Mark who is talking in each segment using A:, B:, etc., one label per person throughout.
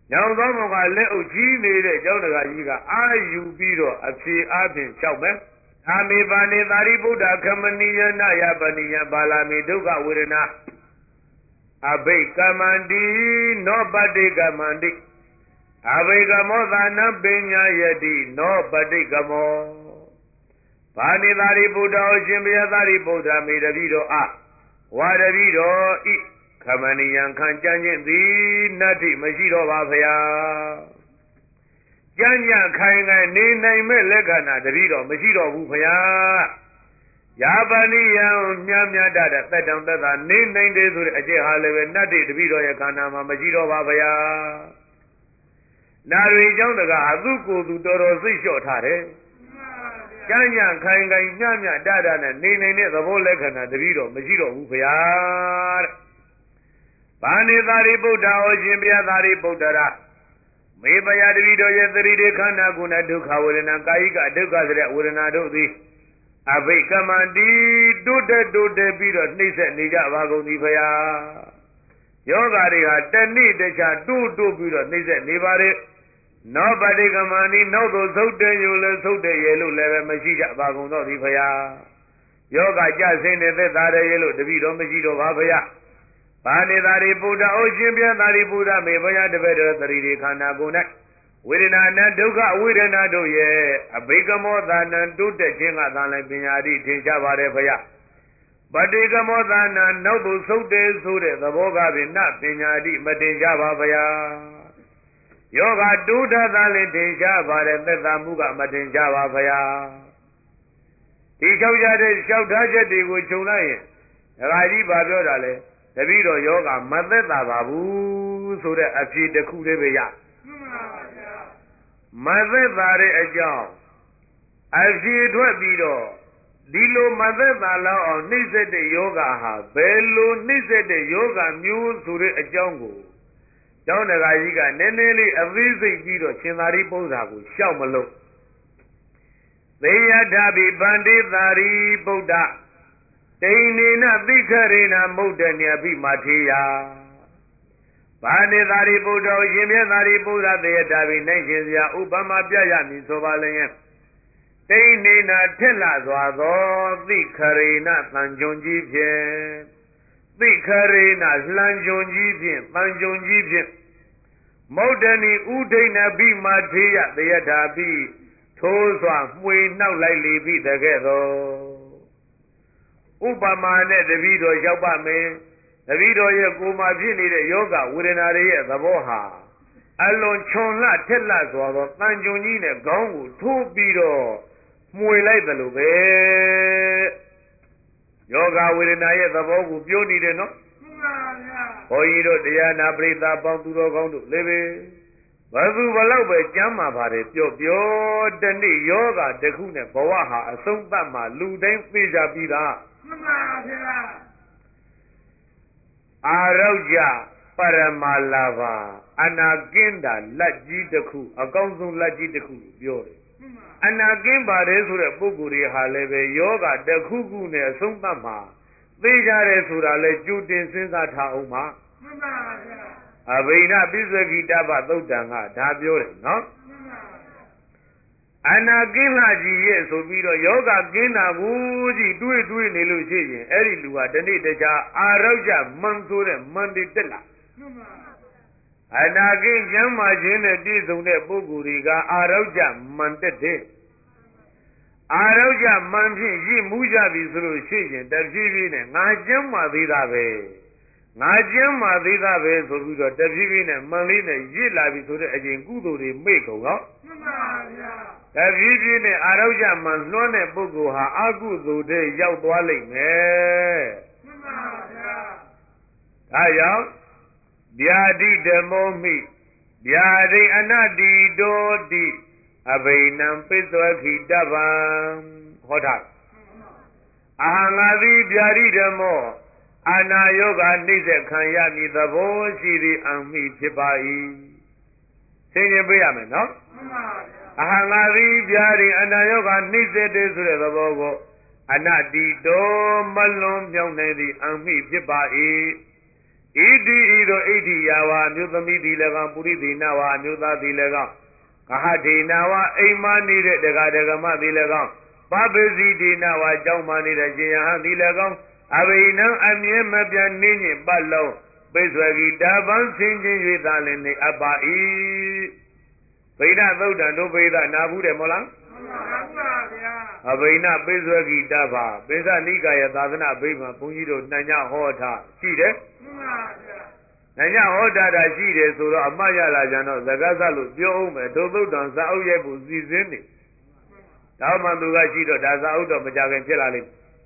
A: ညောင်သောမောကလက်အုပ်ကြီးနေတဲ့ကျောင်းတကာကြီးကအာယူပြီးတော့အဖြေအားဖြင့်လျှောက်မယ်အာမေပါနေသာရိပုတ္တခမနိယနာယပနိယပါလာမိဒုက္ခဝေဒနာအဘိကမန္တိနောပတိကမန္တိအဘိကမောသာနပညာယတိနောပတိကမောဘာနေသာရိပုတ္တဩရှင်ဘုရားသာရိပုတ္တမေတပိတော်အားဝါတပိတော်ဤခမနိယံခံကြံ့ခြင်းသည်နတ္တိမရှိတော့ပါဖရာကြံ့ကြံ့ခိုင်ခိုင်နေနိုင်မဲ့လက္ခဏာတပိတော်မရှိတော့ဘူးဖရာယာပနိယံမြတ်မြတ်တတ်သက်တောင်သက်သာနေနိုင်တယ်ဆိုတဲ့အကျင့်ဟာလည်းပဲနတ္တိတပိတော်ရဲ့ခန္ဓာမှာမရှိတော့ပါဖရာနာရီเจ้าတကအသူကိုယ်သူတော်တော်စိတ်လျှော့ထားတယ်ကြံ့ကြံ့ခိုင်ခိုင်မြတ်မြတ်တတ်နဲ့နေနိုင်တဲ့သဘောလက္ခဏာတပိတော်မရှိတော့ဘူးဖရာတဲ့ဘာနေသာရိပုတ္တဩရှင်ဘုရားသာရိပုတ္တရာမေပယတပိတော်ရဲ့သတိတွေခန္ဓာကိုယ်နဲ့ဒုက္ခဝေဒနာကာယိကဒုက္ခဆိုတဲ့ဝေဒနာတို့သည်အဘိကမန္တိတိုးတက်ပြီးတော့နှိမ့်ဆက်နေကြပါကုန်သည်ဖရာယောဂါတွေဟာတဏှိတခြားတိုးပြီးတော့နှိမ့်ဆက်နေပါလေနောပတိကမန္တိနောက်သို့သုတ်တယ်ယူလဲသုတ်တယ်ရဲ့လို့လည်းပဲမရှိကြပါကုန်တော့သည်ဖရာယောဂကြဆင်းတဲ့သက်သာတယ်ရဲ့လို့တပိတော်မရှိတော့ပါဖရာဘာနေသာရိပုတ္တဩရှင်ဘုရားသာရိပုတ္တမေဘုရားတပည့်တော်သတိတွေခန္ဓာကိုယ်၌ဝေဒနာနဲ့ဒုက္ခဝေဒနာတို့ရဲ့အဘိကမောသာနံတိုးတက်ခြင်းကသာလည်းပညာတိထင်ရှားပါတယ်ဖရာပတိကမောသာနံနောက်သို့သုတ်တယ်ဆိုတဲ့သဘောကဖြင့်နပညာတိမတင်ရှားပါဖရာယောဂတိုးတက်သာလည်းထင်ရှားပါတယ်သက်သာမှုကမတင်ရှားပါဖရာဒီလျှောက်ကြတဲ့လျှောက်ထားချက်တွေကိုခြုံလိုက်ရင်ဒကာကြီးဘာပြောတာလဲတပည့်တော်ယောဂမသက်သာပါဘူးဆိုတဲ့အဖြေတစ်ခုလေးပဲရမသက်သာတဲ့အကြောင်းအဖြေထွက်ပြီးတော့ဒီလိုမသက်သာလောက်အောင်နှိမ့်ဆက်တဲ့ယောဂဟာဘယ်လိုနှိမ့်ဆက်တဲ့ယောဂမျိုးဆိုတဲ့အကြောင်းကိုကျောင်းတကာကြီးကနည်းနည်းလေးအသေးစိတ်ပြီးတော့ရှင်သာရိပုတ္တရာကိုရှောက်မလို့သေယထာပိဗန္တိသာရိပုတ္တတိန်နေနသိခရေနမုဒ္ဒညပိမထေယဘာနေသာရိပုတ္တရာရှင်မြတ်သာရိပုတ္တရာသေယထာပိနိုင်ရှင်စရာဥပမာပြရမည်ဆိုပါလျင်တိန်နေနထက်လာစွာသောသိခရေနသံကြုံကြီးဖြင့်သိခရေနလှံကြုံကြီးဖြင့်သံကြုံကြီးဖြင့်မုဒ္ဒနိဥဒိဏပိမထေယသေယထာပိထိုးစွာမှွေနှောက်လိုက်လေပြီတကဲ့သို့ဥပမာနဲ့တပည့်တော်ရောက်ပါမယ်တပည့်တော်ရဲ့ကိုယ်မှာဖြစ်နေတဲ့ယောဂဝေဒနာတွေရဲ့သဘောဟာအလွန်ချွန်လှထက်လှစွာသောတန်ကြုံကြီးနဲ့ခေါင်းကိုထိုးပြီးတော့မှွေလိုက်တယ်လို့ပဲယောဂဝေဒနာရဲ့သဘောကိုပြောနေတယ်နော်မှန်ပါဗျာဘုန်းကြီးတို့တရားနာပရိသတ်ပေါင်းသူတော်ကောင်းတို့လည်းပဲဘသူဘလောက်ပဲကြမ်းမှာပါတယ်ပြောတနေ့ယောဂတစ်ခုနဲ့ဘဝဟာအဆုံးသတ်မှာလူတိုင်းသိကြပြီးသားမှန်ပါဗျာအာရောကြပရမလာဘာအနာကင်းတာလက်ကြီးတစ်ခုအကောင်းဆုံးလက်ကြီးတစ်ခုလို့ပြောတယ်အနာကင်းပါတယ်ဆိုတဲ့ပုဂ္ဂိုလ်တွေဟာလည်းပဲယောဂတစ်ခုခုနဲ့အဆုံးသတ်မှာသိကြတယ်ဆိုတာလဲကြိုတင်စဉ်းစားထားအောင်ပါမှန်ပါဗျာအဘိဓပိစ္ဆကိတပသုတ်တံကဒါပြောတယ်နော်အနာကင်းလာကြီးရဲ့ဆိုပြီးတော့ယောဂကင်းတာကိုကြည့်တွေးနေလို့ရှိရင်အဲ့ဒီလူဟာတနေ့တခြားအာရောကြမန်ဆိုတဲ့မန်တိတက်လာအနာကင်းကျမ်းမာခြင်းနဲ့ပြည့်စုံတဲ့ပုဂ္ဂိုလ်တွေကအာရောကြမန်တက်တယ်အာရောကြမန်ဖြင့်ရည်မူးကြပြီဆိုလို့ရှိရင်တဖြည်းဖြည်းနဲ့ငါကျမ်းမာသေးတာပဲငါကျမ်းမာသေးတာပဲဆိုပြီးတော့တဖြည်းဖြည်းနဲ့မန်လေးနဲ့ရစ်လာပြီဆိုတဲ့အချိန်ကုသိုလ်တွေမေ့ကုန်တော့မှန်ပါဗျာတဖြည်းဖြည်းနဲ့အာရောကြမန်လွှမ်းတဲ့ပုဂ္ဂိုလ်ဟာအကုသိုလ်တွေရောက်သွားလိမ့်မယ်မှန်ပါဗျာဒါကြောင့်ဗျာတိဓမ္မောမိဗျာတိအနတ္တိတောတိအဘိနံပိသဝခိတဗံဟောတာအာငါသည်ဗျာတိဓမ္မောအာနာယောဂနှိစ္စခံရမည်သဘောရှိသည်အမိဖြစ်ပါ၏သင်ရင်ပေးရမယ်နော်မှန်ပါဗျာအာငါသည်ဗျာတိအာနာယောဂနှိစ္စတဲ့ဆိုတဲ့သဘောကိုအနတ္တိတောမလွန်မြောက်နိုင်သည်အမိဖြစ်ပါ၏တိဤသို့ဣတိယဝါမြို့သမီးသည်လည်းကောင်းပုရိသေနဝါမြို့သားသည်လည်းကောင်းကဟဒေနဝါအိမ်မနေတဲ့ဒကာဒကမသည်လည်းကောင်းပပစီဒေနဝါကြောင်းမနေတဲ့ရှင်ယဟန်သည်လည်းကောင်းအဘိနံအမြဲမပြတ်နေညင်ပတ်လုံးပိစွယ်ကြီးတပန်းဆင်းခြင်း၍သာလင်နေအပ်ပါ၏ဗိဒသုတ်တံတို့ဗိဒနာဘူးတယ်မဟုတ်လားအဘိနပိစွယ်ကြီးတပါပိစနိကာယသာသနာဗိမာဘုန်းကြီးတို့နှံ့ညဟောထားရှိတယ်နှံ့ညဟောထားတာရှိတယ်ဆိုတော့အမှတ်ရလာကြတော့သက္ကသလို့ပြောအောင်မယ်တို့သုတ်တံစာအုပ်ရဲ့ဘူးစီစဉ်နေတောင်းမှသူကရှိတော့ဒါစာအုပ်တော့မကြခင်ဖြစ်လာလိမ့်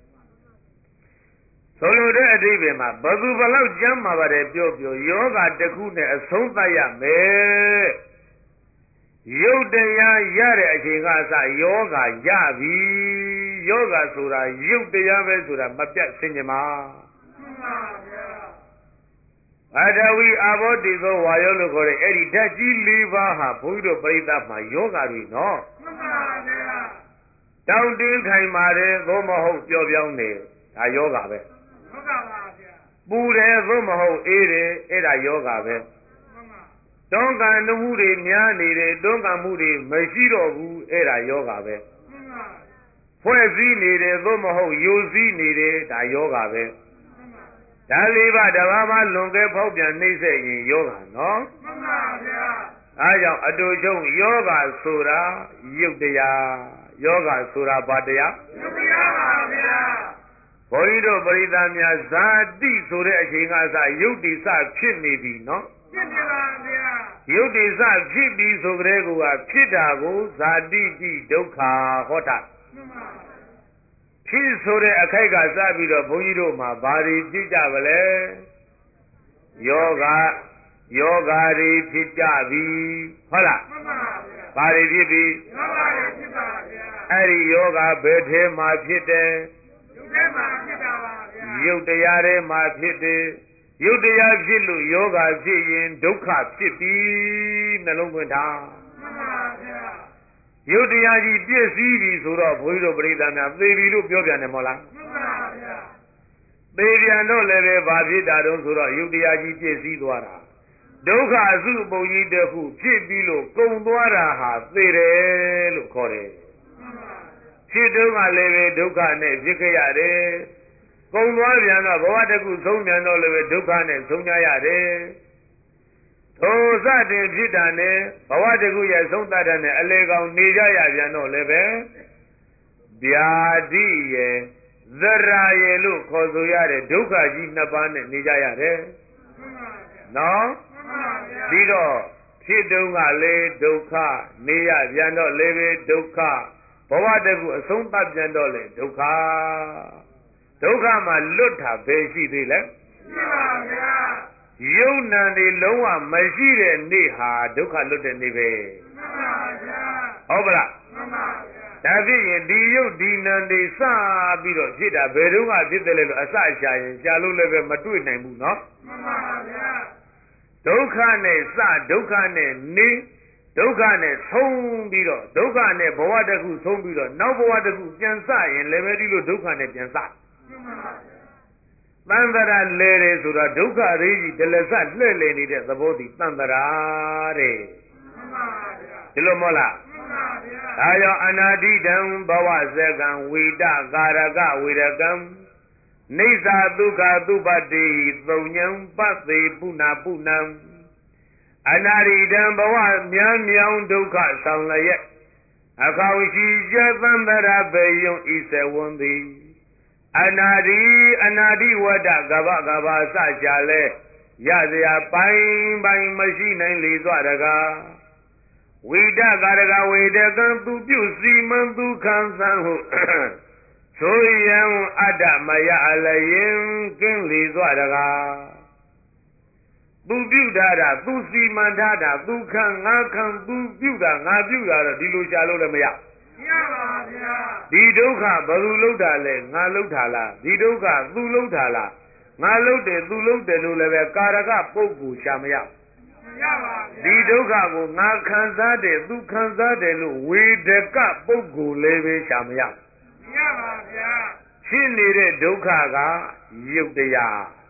A: ဆိုလိုတဲ့အဓိပ္ပာယ်မှာဘသူဘလောက်ကျမ်းမှာပါတယ်ပြောယောဂတစ်ခုနဲ့အဆုံးသတ်ရမယ်ရုပ်တရားရတဲ့အချိန်ကအစယောဂရပြီယောဂဆိုတာရုပ်တရားပဲဆိုတာမပြတ်ဆင်ခြင်ပါမှန်ပါဗျာအတဝီအဘောတိသောဝါယောလို့ခေါ်တဲ့အဲ့ဒီဓာတ်ကြီး၄ပါးဟာဘုန်းကြီးတို့ပြိဿမှာယောဂတွေနော်မှန်ပါဗျာတောင်းတင်းခိုင်ပါတယ်သို့မဟုတ်ပျော့ပြောင်းနေဒါယောဂပဲဟုတ်ပါပါဗျာပူတယ်သို့မဟုတ်အေးတယ်အဲ့ဒါယောဂပဲတွန်းကန်မှုတွေများနေတယ်တွန်းကန်မှုတွေမရှိတော့ဘူးအဲ့ဒါယောဂပဲဖွဲ့စည်းနေတယ်သို့မဟုတ်ယူစည်းနေတယ်ဒါယောဂပဲဒါလေးပါတဘာမှလွန်ကဲဖောက်ပြန်နှိမ့်ဆက်ရင်ယောဂနော်မှန်ပါဗျာအားကြောင့်အတူချုံယောဂဆိုတာရုပ်တရားယောဂဆိုတာဘာတရားရုပ်တရားပါဗျာဘုန်းကြီးတို့ပရိသတ်များဇာတိဆိုတဲ့အချိန်ကစယုတ်တိစဖြစ်နေပြီနော်ဖြစ်နေပါဗျာယုတ်တိစဖြစ်ပြီးဆိုကြတဲ့ကဖြစ်တာကိုဇာတိတိဒုက္ခဟောတာဖြစ်ဆိုတဲ့အခိုက်ကစပြီးတော့ဘုန်းကြီးတို့မှာဘာတွေဖြစ်ကြပါလဲယောဂတွေဖြစ်ကြပြီဟုတ်လားမှန်ပါဗျာဘာတွေဖြစ်ပြီယောဂတွေဖြစ်ပါဗျာအဲ့ဒီယောဂဘယ်ထဲမှာဖြစ်တယ်ရုပ်ထဲမှာဖြစ်တာပါဗျာရုပ်တရားထဲမှာဖြစ်တယ်ရုပ်တရားဖြစ်လို့ယောဂဖြစ်ရင်ဒုက္ခဖြစ်ပြီနှလုံးသွင်းထားမှန်ပါဗျာရုပ်တရားကြီးပြည့်စည်ပြီဆိုတော့ဘုန်းကြီးတို့ပြိဿများသေပြီလို့ပြောပြန်တယ်မဟုတ်လားမှန်ပါဗျာသေပြန်တော့လည်းပဲဘာဖြစ်တာတုံးဆိုတော့ရုပ်တရားကြီးပြည့်စည်သွားတာဒုက္ခအစုအပုံကြီးတစ်ခုဖြစ်ပြီးလို့ကုန်သွားတာဟာသေတယ်လို့ခေါ်တယ်ဖြစ်တုန်းကလည်းပဲဒုက္ခနဲ့ဖြစ်ခဲ့ရတယ်ကုန်သွားပြန်တော့ဘဝတစ်ခုဆုံးပြန်တော့လည်းပဲဒုက္ခနဲ့ဆုံးကြရတယ်ထိုစတင်ဖြစ်တာနဲ့ဘဝတစ်ခုရဲ့ဆုံးတတ်တဲ့နဲ့အလေကောင်နေကြရပြန်တော့လည်းပဲဗျာတိရဲ့သရာရဲ့လို့ခေါ်ဆိုရတဲ့ဒုက္ခကြီးနှစ်ပါးနဲ့နေကြရတယ်နော်ပြီးတော့ဖြစ်တုန်းကလည်းဒုက္ခနေရပြန်တော့လည်းပဲဒုက္ခဘဝတကူအဆုံးသတ်ပြန်တော့လေဒုက္ခဒုက္ခမှာလွတ်တာပဲရှိသေးလဲရှိပါဗျာယုံနံတွေလုံးဝမရှိတဲ့နေ့ဟာဒုက္ခလွတ်တဲ့နေ့ပဲမှန်ပါဗျာဟုတ်ပလားမှန်ပါဗျာဒါဖြစ်ရင်ဒီယုတ်ဒီနံတွေစပြီးတော့ဖြစ်တာဘယ်တော့မှဖြစ်တယ်လဲလို့အစရှာရင်ရှာလို့လည်းပဲမတွေ့နိုင်ဘူးနော်မှန်ပါဗျာဒုက္ခနဲ့စဒုက္ခနဲ့နေဒုက္ခနဲ့ဆုံးပြီးတော့ဒုက္ခနဲ့ဘဝတစ်ခုဆုံးပြီးတော့နောက်ဘဝတစ်ခုပြန်စရင်လည်းပဲဒီလိုဒုက္ခနဲ့ပြန်စသံသရာလဲတယ်ဆိုတာဒုက္ခရေးကြီးတလဆလှဲ့လေနေတဲ့သဘောတည်သံသရာတဲ့မှန်ပါဗျာဒီလိုမဟုတ်လားမှန်ပါဗျာဒါကြောင့်အနာတိတံဘဝဇကံဝိတကာရကဝေရကံနေသာဒုက္ခသုပတိသုံညံပသေပုဏ္ဏပုဏ္ဏံအနာရိတံဘဝမြန်းမြောင်ဒုက္ခဆောင်လျက်အခေါရှိကျသံသရာပေယုံဤစေဝံသည်အနာတိဝတ္တကဗကဗစကြလဲရเสียပိုင်းမရှိနိုင်လေသွားတကားဝိတကာရကဝေတကံသူပြုစီမံသူခံစံဟုဆိုယံအတ္တမယအလယင်ကင်းလေသွားတကားသူပြုထားတာသူစီမံထားတာသူခံငါခံသူပြုတာငါပြုတာတော့ဒီလိုရှာလို့လည်းမရပါဗျာဒီဒုက္ခဘယ်သူလုပ်တာလဲငါလုပ်တာလားဒီဒုက္ခသူလုပ်တာလားငါလုပ်တယ်သူလုပ်တယ်လို့လည်းပဲကာရကပုဂ္ဂိုလ်ရှာမရပါဗျာဒီဒုက္ခကိုငါခံစားတယ်သူခံစားတယ်လို့ဝေဒကပုဂ္ဂိုလ်လည်းပဲရှာမရပါဗျာဖြစ်နေတဲ့ဒုက္ခကရုပ်တရား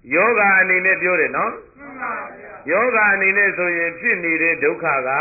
A: ယောဂအနေနဲ့ပြောတယ်နော်ယောဂအနေနဲ့ဆိုရင်ဖြစ်နေတဲ့ဒုက္ခက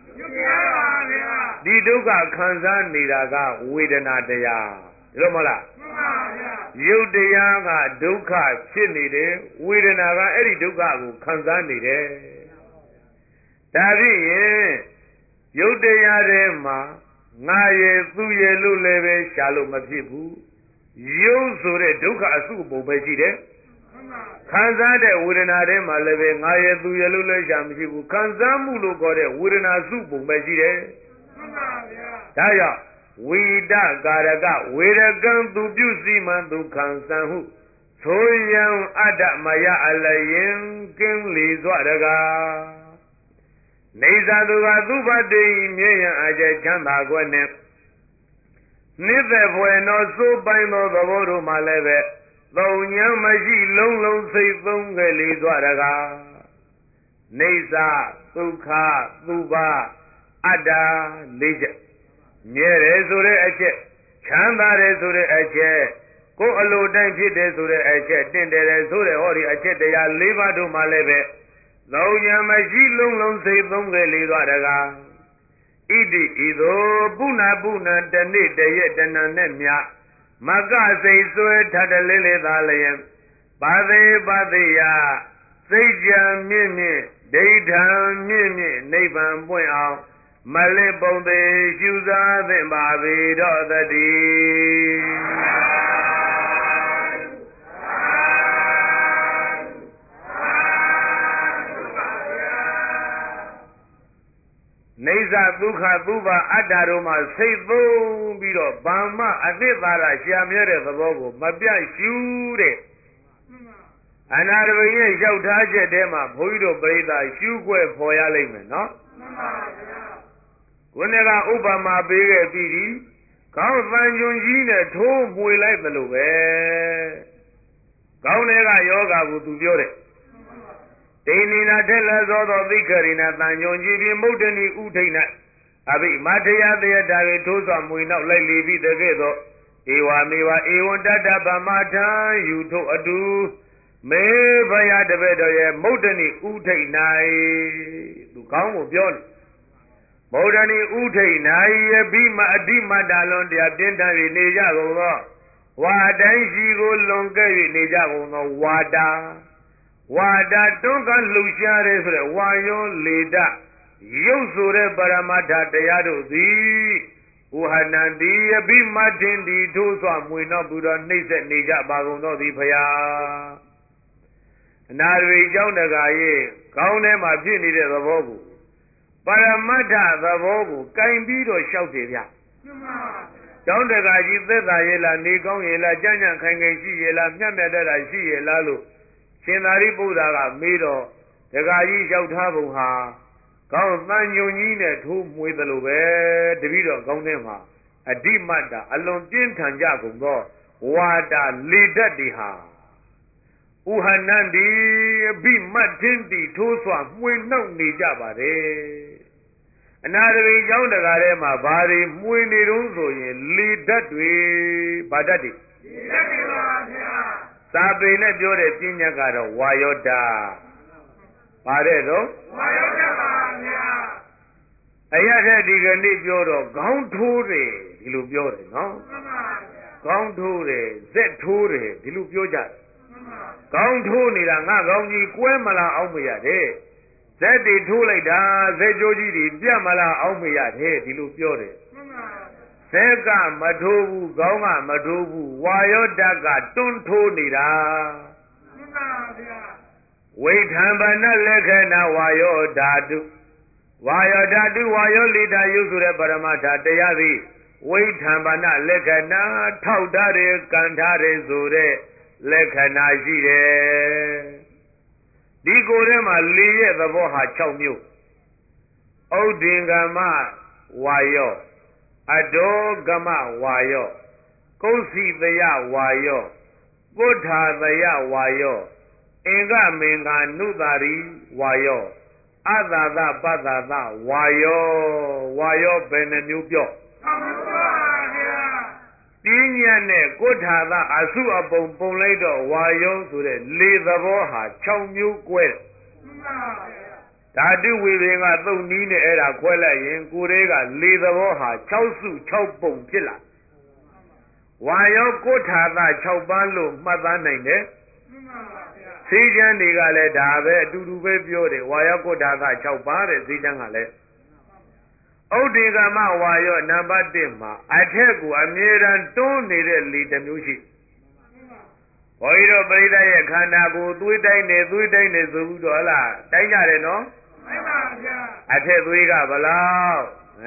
A: ဒီဒုက္ခခံစားနေတာကဝေဒနာတရားဒီလိုမဟုတ်လားရုပ်တရားကဒုက္ခဖြစ်နေတယ်ဝေဒနာကအဲ့ဒီဒုက္ခကိုခံစားနေတယ်ဒါဖြင့်ရုပ်တရားထဲမှာငါရဲ့သူ့ရဲ့လို့လည်းပဲရှာလို့မဖြစ်ဘူးရုပ်ဆိုတဲ့ဒုက္ခအစုပုံပဲရှိတယ်ခံစားတဲ့ဝေဒနာထဲမှာလည်းပဲငါရဲ့သူရဲ့လို့လည်းရှာမရှိဘူးခံစားမှုလို့ခေါ်တဲ့ဝေဒနာစုပုံပဲရှိတယ်ဒါကြောင့်ဝိတကာရကဝေရကံသူပြုစီမံသူခံစံဟုဆိုယံအတ္တမယအလယင်ကင်းလီစွတကားနေသာသူကသူ့ဘတ်တေမြဲရန်အကျချမ်းသာခွဲ့နဲ့နိသက်ဖွယ်သောစိုးပိုင်းသောသဘောတို့မှလည်းပဲသုံးညာမရှိလုံးလုံးစိတ်သုံးကလေးစွတကားနေသာဒုက္ခသုဘအတ္တလေးချက်မြဲတယ်ဆိုတဲ့အချက်ချမ်းသာတယ်ဆိုတဲ့အချက်ကိုယ်အလိုတိုင်းဖြစ်တယ်ဆိုတဲ့အချက်တင့်တယ်ဆိုတဲ့ဟောဒီအချက်တရား၄ပါးတို့မှလည်းပဲသုံးညာမရှိလုံးလုံးစိတ်သုံးကလေးစွတကားဣတိဤသို့ပုဏ္ဏပုဏ္ဏတနေ့တရက်တဏ္ဏနဲ့မြမကစိတ်ဆွဲထတလေးလေးသာလျင်ပါသေးပါသေးယစိတ်ကြံမြင့်မြင့်ဒိဋ္ဌံမြင့်မြင့်နိဗ္ဗာန်ပွင့်အောင်မလစ်ပုံသေးရှုစားသင့်ပါပေတော့တည်းနေသဒုက္ခသုဘအတ္တတို့မှာစိတ်သုံးပြီးတော့ဗမ္မအနှစ်သာရရှာမြဲတဲ့သဘောကိုမပြတ်ရှုတဲ့အနာတပိရဲ့ရောက်ထားချက်ထဲမှာဘုန်းကြီးတို့ပြိဿရှုွက်ဖော်ရလိမ့်မယ်နော်မှန်ပါဗျာခုနကဥပမာပေးခဲ့ပြီးဒီကောင်းသံညွန်ကြီးနဲ့ထိုးမှွေလိုက်သလိုပဲကောင်းတဲ့ကယောဂါကိုသူပြောတယ်ဒိဏိနာထက်လက်သောသောသိခရိနာတန်ညွန်ကြီးပြီးမုဒ္ဒနီဥထိတ်၌အဘိမထယတယတာကိုထိုးစွာမွေနောက်လိုက်လေပြီးတကဲ့သို့ဧဝမေဝဧဝံတတ္တဗမထံယူထို့အတူမေဘယတပည့်တော်ရဲ့မုဒ္ဒနီဥထိတ်၌သူကောင်းကိုပြောနေမုဒ္ဒနီဥထိတ်၌ယပိမအဓိမတ္တလွန်တရားပြင်းထန်၍နေကြကုန်သောဝါတိုင်းရှိကိုလွန်ကဲ့၍နေကြကုန်သောဝါတာတွန်းကလှူရှားတယ်ဆိုတဲ့ဝါယောလေတရုပ်ဆိုတဲ့ပရမတ္ထတရားတို့သည်ဥဟနန္တိအဘိမထင်တိထိုးစွာမွေနောက်ပြီးတော့နှိမ့်ဆက်နေကြပါကုန်သောသည်ဖရာအနာရိเจ้าတကာရဲ့ကောင်းထဲမှာဖြစ်နေတဲ့သဘောကိုပရမတ္ထသဘောကိုကင်ပြီးတော့လျှောက်တယ်ဗျเจ้าတကာကြီးသက်သာရဲ့လားနေကောင်းရဲ့လားကြံ့ကြံ့ခိုင်ခိုင်ရှိရဲ့လားမြတ်မြတ်တတ်ရှိရဲ့လားလို့ရှင်သာရိပုတ္တရာကမေးတော့တကာကြီးလျှောက်ထားပုံဟာကောင်းသံညွန်ကြီးနဲ့ထိုးမွေသလိုပဲတပည့်တော်ကောင်းထဲမှာအဓိမတ္တအလွန်ပြင်းထန်ကြကုန်သောဝါတာလေတတ်တွေဟာဥဟနန္တိအဘိမတ်ထင်းတိထိုးစွာမှွေနှောက်နေကြပါတယ်အနာတပိเจ้าတကာထဲမှာဘာတွေမှွေနေတုံးဆိုရင်လေတတ်တွေဘာတတ်တွေလေတတ်တွေပါဗျာစာပေနဲ့ပြောတဲ့ပညာကတော့ဝါယောတာပါတဲ့တော့ဝါယောတာပါဗျာအရတဲ့ဒီကနေ့ပြောတော့ခေါင်းထိုးတယ်ဒီလိုပြောတယ်နော်မှန်ပါဗျာခေါင်းထိုးတယ်ဇက်ထိုးတယ်ဒီလိုပြောကြတယ်မှန်ပါခေါင်းထိုးနေတာငါခေါင်းကြီးကွဲမလားအောင်မရတဲ့ဇက်တွေထိုးလိုက်တာဇက်ကြိုးကြီးတွေပြတ်မလားအောင်မရတဲ့ဒီလိုပြောတယ်မှန်ပါဇက်ကမထိုးဘူးခေါင်းကမထိုးဘူးဝါယောဓာတ်ကတွန်းထိုးနေတာမှန်ပါဗျာဝိထံဗနလက္ခဏဝါယောဓာတုဝါယောဓာတုဝါယောလိတာယုဆိုတဲ့ပရမတ္ထတရားသည်ဝိထံဗနလက္ခဏထောက်ထားတယ်ကန်ထားတယ်ဆိုတဲ့လက္ခဏာရှိတယ်ဒီကိုယ်ထဲမှာလေရဲ့သဘောဟာ6မျိုးဥဒ္ဒင်္ဂမဝါယောအဒေါဂမဝါယောကုသီတယဝါယောပုဋ္ဌာတယဝါယောအင်္ဂမင်္ဂနုတာရီဝါယောအသသပတ္တသဝါယောဘယ်နှမျိုးပြောမှန်ပါဗျာပညာနဲ့ကိုထာသာအစုအပုံပုံလိုက်တော့ဝါယောဆိုတဲ့လေသဘောဟာ6မျိုးကွဲတယ်ဓာတုဝိပင်ကသုံးနည်းနဲ့အဲ့ဒါခွဲလိုက်ရင်ကိုယ်တွေကလေသဘောဟာ6စု6ပုံဖြစ်လာဝါယောကိုထာသာ6ပါးလို့မှတ်သားနိုင်တယ်စေချမ်းတွေကလည်းဒါပဲအတူတူပဲပြောတယ်ဝါယောကိုထာသာ6ပါးတဲ့စေချမ်းကလည်းဥဒိကမဝါယောနံပါတ်1မှာအထက်ကိုအမြဲတမ်းတွန်းနေတဲ့လေတစ်မျိုးရှိဘုန်းကြီးတို့ပရိသတ်ရဲ့ခန္ဓာကိုယ်သွေးတိုင်းနေဆိုပြီးတော့ဟလားတိုင်းကြတယ်နော်မှန်ပါဗျာအထက်သွေးကဘလောက်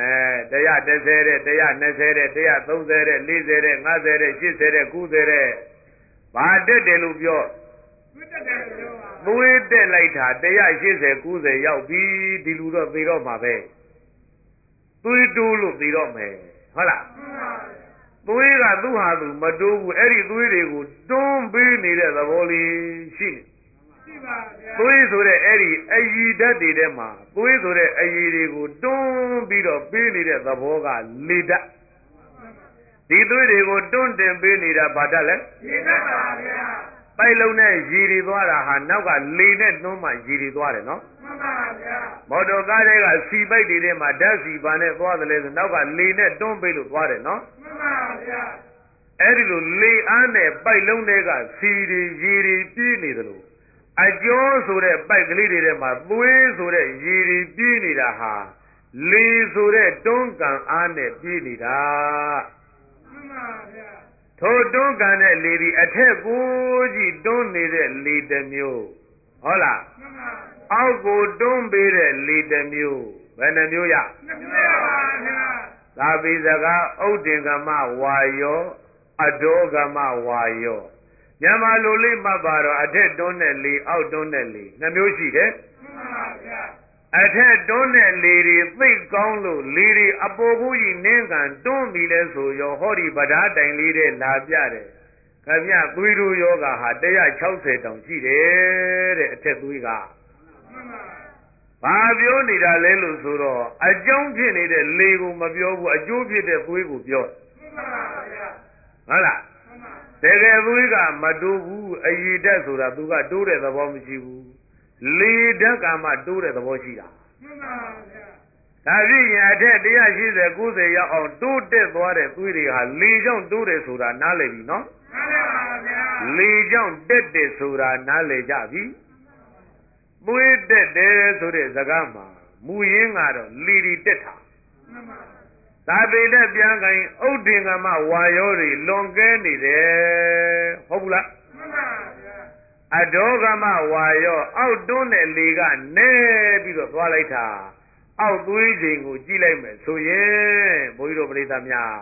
A: 110တဲ့120တဲ့130တဲ့40တဲ့50တဲ့80တဲ့90တဲ့ဘာတက်တယ်လို့ပြောသွေးတက်လိုက်တာ180 90ရောက်ပြီဒီလူတော့သေတော့မှာပဲသွေးတိုးလို့သေတော့မယ်ဟုတ်လားသွေးကသူ့ဟာသူမတိုးဘူးအဲ့ဒီသွေးတွေကိုတွန်းပေးနေတဲ့သဘောလေးရှိနေပါဗျာသွေးဆိုတဲ့အဲ့ဒီအယီဓာတ်တွေထဲမှာသွေးဆိုတဲ့အယီတွေကိုတွန်းပြီးတော့ပေးနေတဲ့သဘောကလေဓာတ်ဒီသွေးတွေကိုတွန်းတင်ပေးနေတာဘာဓာတ်လဲလေဓာတ်ပါဗျာပိုက်လုံးနဲ့ရည်တွေသွားတာဟာနောက်ကလေနဲ့တွန်းမှရည်တွေသွားတယ်နော်မှန်ပါဗျာမော်တော်ကားတွေကစီပိုက်တွေထဲမှာဓာတ်စီပါနဲ့သွားတယ်လေဆိုနောက်ကလေနဲ့တွန်းပေးလို့သွားတယ်နော်မှန်ပါဗျာအဲ့ဒီလိုလေအားနဲ့ပိုက်လုံးတွေကစီတွေရည်တွေပြေးနေတယ်လို့အကျော်ဆိုတဲ့ပိုက်ကလေးတွေထဲမှာသွေးဆိုတဲ့ရည်တွေပြေးနေတာဟာလေဆိုတဲ့တွန်းကန်အားနဲ့ပြေးနေတာမှန်ပါဗျာထိုတွန်းကန်တဲ့လေဒီအထက်ကိုကြီးတွန်းနေတဲ့လေတစ်မျိုးဟုတ်လားမှန်ပါအောက်ကိုတွန်းပေးတဲ့လေတစ်မျိုးဘယ်နှမျိုးရနှစ်မျိုးပါဗျာသာပိစကားဥဒ္ဒင်္ဂမဝါယောအဒေါဂမဝါယောမြန်မာလိုလေးမှတ်ပါတော့အထက်တွန်းတဲ့လေအောက်တွန်းတဲ့လေနှမျိုးရှိတယ်မှန်ပါဗျာအထက်တွန်းတဲ့လေတွေသိကောင်းလို့လေတွေအပေါ်ကိုကြီးနင်းကန်တွန်းပြီလဲဆိုရောဟောဒီဗဒာတိုင်လေးတဲ့လာပြတယ်ခင်ဗျသွေးတို့ယောဂဟာ160တောင်ရှိတယ်တဲ့အထက်သွေးကဘာပြောနေတာလဲလို့ဆိုတော့အကြောင်းဖြစ်နေတဲ့လေကိုမပြောဘူးအကျိုးဖြစ်တဲ့သွေးကိုပြောဟုတ်လားတကယ်သွေးကမတိုးဘူးအယီဓာတ်ဆိုတာသူကတိုးတဲ့သဘောမရှိဘူးလေဓာတ်ကမှတိုးတဲ့သဘောရှိတာမှန်ပါဗျာဒါဖြစ်ရင်အထက်180 90ရောက်အောင်တိုးတက်သွားတဲ့သွေးတွေဟာလေကြောင့်တိုးတယ်ဆိုတာနားလည်ပြီနော်မှန်ပါဗျာလေကြောင့်တက်တယ်ဆိုတာနားလည်ကြပြီသွေးတက်တယ်ဆိုတဲ့စကားမှာမူရင်းကတော့လေဒီတက်တာမှန်ပါသာပေတဲ့ပြန်ခိုင်ဥဒ္ဒင်္ဂမဝါယောတွေလွန်ကဲနေတယ်ဟုတ်ဘူးလားမှန်ပါဗျာအဒေါဂမဝါယောအောက်တွန်းတဲ့လေကနဲပြီးတော့သွားလိုက်တာအောက်သွေးချိန်ကိုကြည့်လိုက်မယ်ဆိုရင်ဘုန်းကြီးတို့ပြိဿများ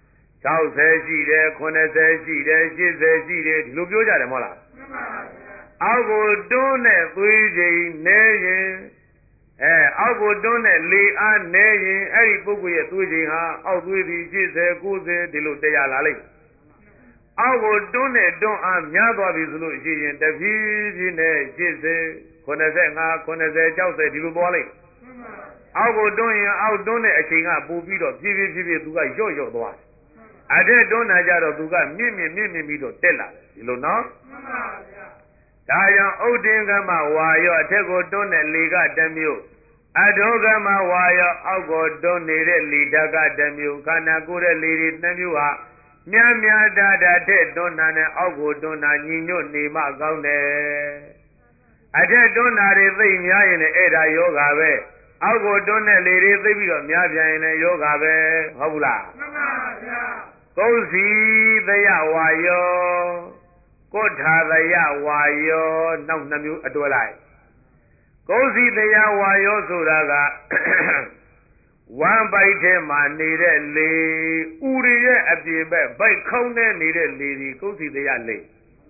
A: 60ရှိတယ်80ရှိတယ်80ရှိတယ်ဒီလိုပြောကြတယ်မဟုတ်လားမှန်ပါဗျာအောက်ကိုတွန်းတဲ့သွေးချိန်နဲရင်အောက်ကိုတွန်းတဲ့လေအားနဲရင်အဲ့ဒီပုဂ္ဂိုလ်ရဲ့သွေးချိန်ဟာအောက်သွေးသည်80 90ဒီလိုတရားလာလိမ့်အောက်ကိုတွန်းတဲ့တွန်းအားများသွားပြီဆိုလို့ရှိရင်တဖြည်းဖြည်းနဲ့80 85 90 60ဒီလိုသွားလိမ့်အောက်ကိုတွန်းရင်အောက်တွန်းတဲ့အချိန်ကပိုပြီးတော့ဖြည်းဖြည်းသူကလျော့သွားအထက်တွန်းတာကြတော့သူကမြင့်ပြီးတော့တက်လာတယ်ဒီလိုနော်မှန်ပါဗျာဒါကြောင့်ဥဒ္ဒင်္ဂမဝါယောအထက်ကိုတွန်းတဲ့လေကတစ်မျိုးအဒေါဂမဝါယောအောက်ကိုတွန်းနေတဲ့လေဓာတ်ကတစ်မျိုးခန္ဓာကိုယ်ရဲ့လေတွေနှစ်မျိုးဟာများတာထက်တွန်းတာနဲ့အောက်ကိုတွန်းတာညီညွတ်နေမှကောင်းတယ်အထက်တွန်းတာတွေသိများရင်လည်းအဲ့ဒါယောဂပဲအောက်ကိုတွန်းတဲ့လေတွေသိပြီးတော့များပြန်ရင်လည်းယောဂပဲဟုတ်ဘူးလားမှန်ပါဗျာကုသိသယဝါယောကုဋ္ဌာသယဝါယောနောက်နှစ်မျိုးအတွဲလိုက်ကုသိသယဝါယောဆိုတာကဝမ်းပိုက်ထဲမှာနေတဲ့လေဥရရဲ့အပြင်ဘက်ဗိုက်ခေါင်းထဲနေတဲ့လေဒီကုသိသယလေ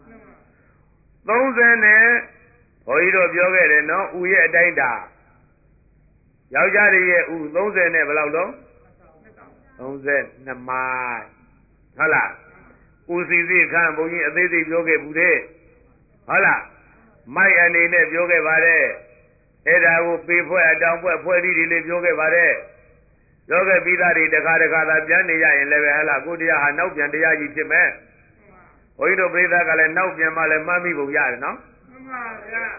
A: 30နဲ့ဘုန်းကြီးတို့ပြောခဲ့တယ်နော်ဥရဲ့အတိုင်းတာယောက်ျားရဲ့ဥ30နဲ့ဘယ်လောက်တော့32မိုင်ဟုတ်လားဥစီစီခန့်ဘုန်းကြီးအသေးစိတ်ပြောခဲ့ဘူးတဲ့ဟုတ်လားမိုက်အနေနဲ့ပြောခဲ့ပါတယ်အဲ့ဒါကိုပေဖွဲ့အတောင်ဖွဲ့ဖွဲ့သီးတွေလေးပြောခဲ့ပါတယ်ပြောခဲ့ပြီးသားတွေတခါသာပြန်နေရရင်လည်းပဲဟဲ့လားကိုတရားဟာနောက်ပြန်တရားကြီးဖြစ်မယ်ဘုန်းကြီးတို့ပြိဿကလည်းနောက်ပြန်မှလည်းမှတ်မိပုံရတယ်နော်မှန်ပါဗျာ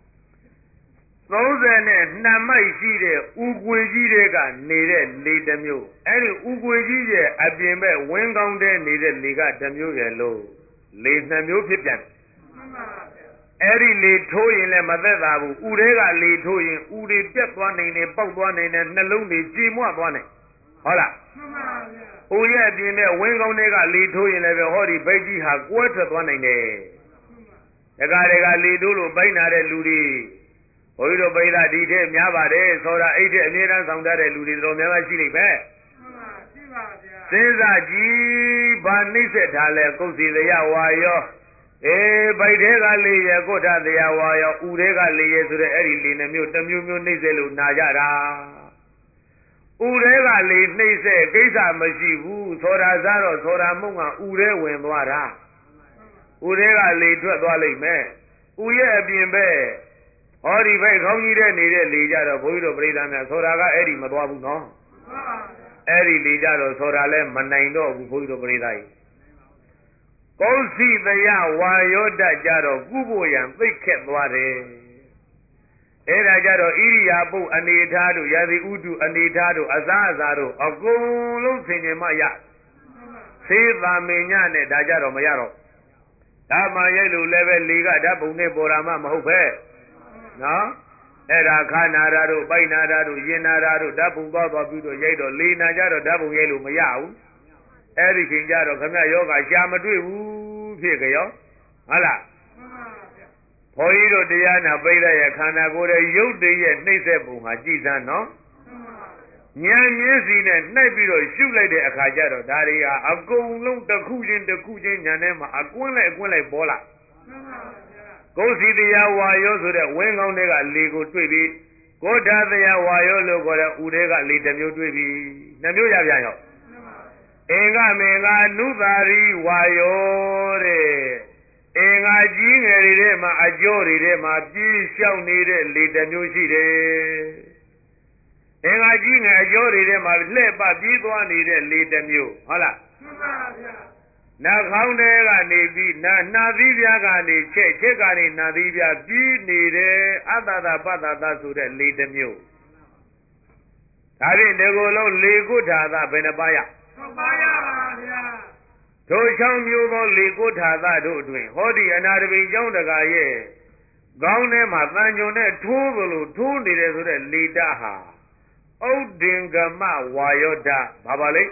A: 32မိုက်ရှိတဲ့ဥကွေကြီးတွေကနေတဲ့လေတစ်မျိုးအဲ့ဒီဥကွေကြီးရဲ့အပြင်ဘက်ဝင်းကောင်းတဲ့နေတဲ့လေကတစ်မျိုးရဲ့လို့လေ2မျိုးဖြစ်ပြန်မှန်ပါဗျာအဲ့ဒီလေထိုးရင်လည်းမသက်သာဘူးဥတွေကလေထိုးရင်ဥတွေပြတ်သွားနိုင်တယ်ပေါက်သွားနိုင်တယ်နှလုံးတွေကြေမွသွားနိုင်ဟုတ်လားမှန်ပါဗျာဥရဲ့အပြင်နဲ့ဝင်းကောင်းတွေကလေထိုးရင်လည်းပဲဟောဒီဘိတ်ကြီးဟာကွဲထွက်သွားနိုင်တယ်တခါတည်းကလေထိုးလို့ပိန်းလာတဲ့လူတွေဘုန်းကြီးတို့ပိဿဒီထဲများပါတယ်ဆိုတာအိတ်ထဲအမြဲတမ်းဆောင်တတ်တဲ့လူတွေတော်များများရှိနေပဲမှန်ပါရှိပါဗျာစဉ်းစားကြည့်ဘာနှိမ့်ဆက်ထားလဲကုသီတရားဝါရောဗိုက်ထဲကလေရကုဋ္ဌတရားဝါရောဥတွေကလေရဆိုတဲ့အဲ့ဒီလေနှမျိုးတစ်မျိုးမျိုးနှိမ့်ဆက်လို့နာကြတာဥတွေကလေနှိမ့်ဆက်ကိစ္စမရှိဘူးဆိုတာစားတော့ဆိုတာမုံကဥထဲဝင်သွားတာဥတွေကလေထွက်သွားလိမ့်မယ်ဥရဲ့အပြင်ပဲဟောဒီဘက်ခေါင်းကြီးတဲ့နေတဲ့လေကြတော့ဘုန်းကြီးတို့ပြိဿများဆိုတာကအဲ့ဒီမသွားဘူးနော်အဲ့ဒီလေကြတော့ဆိုတာလဲမနိုင်တော့ဘူးဘုန်းကြီးတို့ပြိဿကြီးကုသိတယဝါယောတကြတော့ကုဖို့ရန်သိခက်သွားတယ်အဲ့ဒါကြတော့ဣရိယာပုတ်အနေထားတို့ရာဇီဥတုအနေထားတို့အစားအစာတို့အကုန်လုံးဆင်ခြင်မှရသေသာမင်းညနဲ့ဒါကြတော့မရတော့ဒါမှရိုက်လို့လည်းပဲလေကဓာတ်ပုံနဲ့ပေါ်တာမှမဟုတ်ပဲနော်အဲ့ဒါခါနာတာတို့ပိုက်နာတာတို့ရင်နာတာတို့ဓာတ်ပုံသွားပြီးတော့ရိုက်တော့လေနာကြတော့ဓာတ်ပုံရိုက်လို့မရဘူးအဲ့ဒီချိန်ကြတော့ခမယောဂရှာမတွေ့ဘူးဖြစ်ကြရောဟုတ်လားမှန်ပါဗျာဘုန်းကြီးတို့တရားနာပိဋကရဲ့ခန္ဓာကိုယ်ရဲ့ရုပ်တည်းရဲ့နှိမ့်ဆက်ပုံဟာကြည်စမ်းနော်ဉာဏ်မျက်စိနဲ့နှိုက်ပြီးတော့ရှုလိုက်တဲ့အခါကျတော့ဒါတွေဟာအကုန်လုံးတစ်ခုချင်းဉာဏ်ထဲမှာအကွင်းလိုက်ပေါ်လာမှန်ပါဗျာကိုယ်စီတရားဝါယောဆိုတဲ့ဝင်းကောင်းတွေကလေကိုတွေ့ပြီးကိုဋ္ဌတရားဝါယောလို့ခေါ်တဲ့ဥတွေကလေတစ်မျိုးတွေ့ပြီး2မျိုးရပြန်ရောအင်္ဂမေငါနုသာရီဝါယောတဲ့အင်္ဂါကြီးငယ်တွေထဲမှာအကျော်တွေထဲမှာပြေးလျှောက်နေတဲ့လေတစ်မျိုးရှိတယ်အင်္ဂါကြီးငယ်အကျော်တွေထဲမှာလှည့်ပပြေးသွားနေတဲ့လေတစ်မျိုးဟုတ်လားမှန်ပါဗျာနှာခေါင်းထဲကနေပြီးနှာသီးပြားကနေချက်ကနေနှာသီးပြားပြီးနေတယ်အတ္တသာပတ္တသာဆိုတဲ့လေတစ်မျိုးဒါဖြင့်ဒီကိုယ်လုံးလေကုဋ္ဌာသဘယ်နှပါးရ3ပါးရပါဗျာထို6မျိုးသောလေကုဋ္ဌာသတို့တွင်ဟောဒီအနာတပိကျောင်းတကာရဲ့ခေါင်းထဲမှာတန်ကြုံနဲ့ထိုးသလိုထိုးနေတယ်ဆိုတဲ့လေတဟာဥဒ္ဒင်္ဂမဝါယောဓဘာပါလိမ့်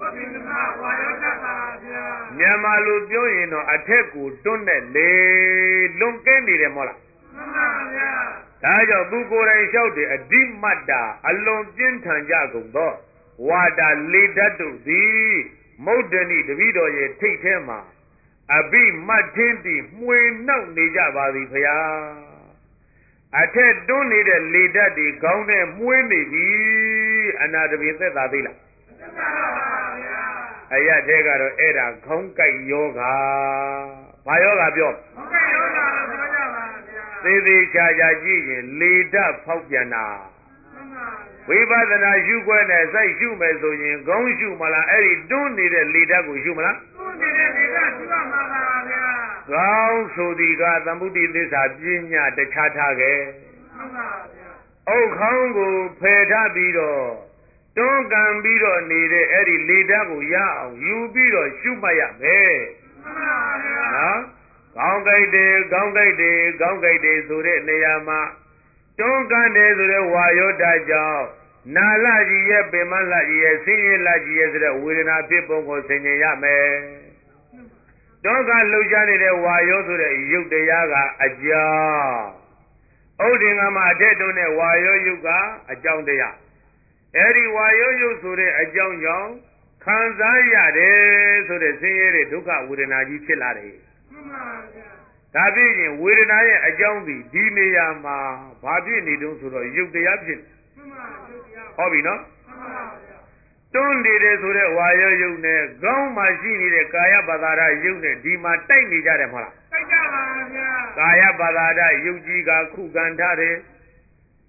A: မြန်မာလူပြောရင်တော့အထက်ကိုတွန်းတဲ့လေလွန်ကဲနေတယ်မဟုတ်လားမှန်ပါဗျာဒါကြောင့်သူကိုယ်တိုင်လျှောက်တယ်အဓိမတ္တာအလွန်ပြင်းထန်ကြကုန်သောဝါဒလေဓာတ်တို့သည်မုဒ္ဒနိတပိတော်ရဲ့ထိတ်ထဲမှာအဘိမတ်ထင်းပြီးမှွေနှောက်နေကြပါသည်ဖရာအထက်တွန်းနေတဲ့လေဓာတ်တွေခေါင်းထဲမှွေးနေပြီအနာတပိသက်သာသေးလားသက်သာပါဗျာအရတဲ့ကတော့အဲ့ဒါခေါင်းကိုက်ယောဂဘာယောဂပြောခေါင်းကိုက်ယောဂလို့ပြောကြပါဗျာသေးချာကြည့်ရင်လေဓာတ်ဖောက်ပြန်တာဝိပဿနာရှုခွဲနဲ့စိုက်ရှုမယ်ဆိုရင်ခေါင်းရှုမလားအဲ့ဒီတွန်းနေတဲ့လေဓာတ်ကိုရှုမလားတွန်းနေတဲ့လေဓာတ်ရှုရမှာပါဗျာခေါင်းဆိုဒီကသမ္ဗုဒ္ဓိသစ္စာပညာတခြားထားခဲ့မှန်ပါဗျာအုတ်ခေါင်းကိုဖယ်ထားပြီးတော့တွန်းကန်ပြီးတော့နေတဲ့အဲ့ဒီလေဓာတ်ကိုရအောင်ယူပြီးတော့ရှုမှတ်ရမယ်မှန်ပါဗျာနော်ခေါင်းကိုက်တယ်ဆိုတဲ့နေရာမှာတွန်းကန်တယ်ဆိုတဲ့ဝါယောဓာတ်ကြောင့်နာလကြီးရဲ့ပင်မလကြီးရဲ့ဆင်းရဲလကြီးရဲ့ဆိုတဲ့ဝေဒနာဖြစ်ပုံကိုဆင်ခြင်ရမယ်။တွန်းကန်လှုပ်ရှားနေတဲ့ဝါယောဆိုတဲ့ရုပ်တရားကအကြောင်း။ဥဒ္ဒင်္ဂမအထက်တွန်းတဲ့ဝါယောယုတ်ကအကြောင်းတရား။အဲဒီဝါယောယုတ်ဆိုတဲ့အကြောင်းကြောင့်ခံစားရတယ်ဆိုတဲ့ဆင်းရဲတဲ့ဒုက္ခဝေဒနာကြီးဖြစ်လာတယ်။မှန်ပါဗျာ။ဒါဖြစ်ရင်ဝေဒနာရဲ့အကြောင်းဒီနေရာမှာဘာဖြစ်နေတုံးဆိုတော့ရုပ်တရားဖြစ်မှန်ပါရုပ်တရားဟုတ်ပြီနော်မှန်ပါဗျာတွန်းနေတယ်ဆိုတဲ့ဝါယောယုတ်နဲ့ခေါင်းမှာရှိနေတဲ့ကာယပါဒရာယုတ်နဲ့ဒီမှာတိုက်နေကြတယ်မဟုတ်လားတိုက်ကြပါဗျာကာယပါဒရာယုတ်ကြီးကခုခံထားတယ်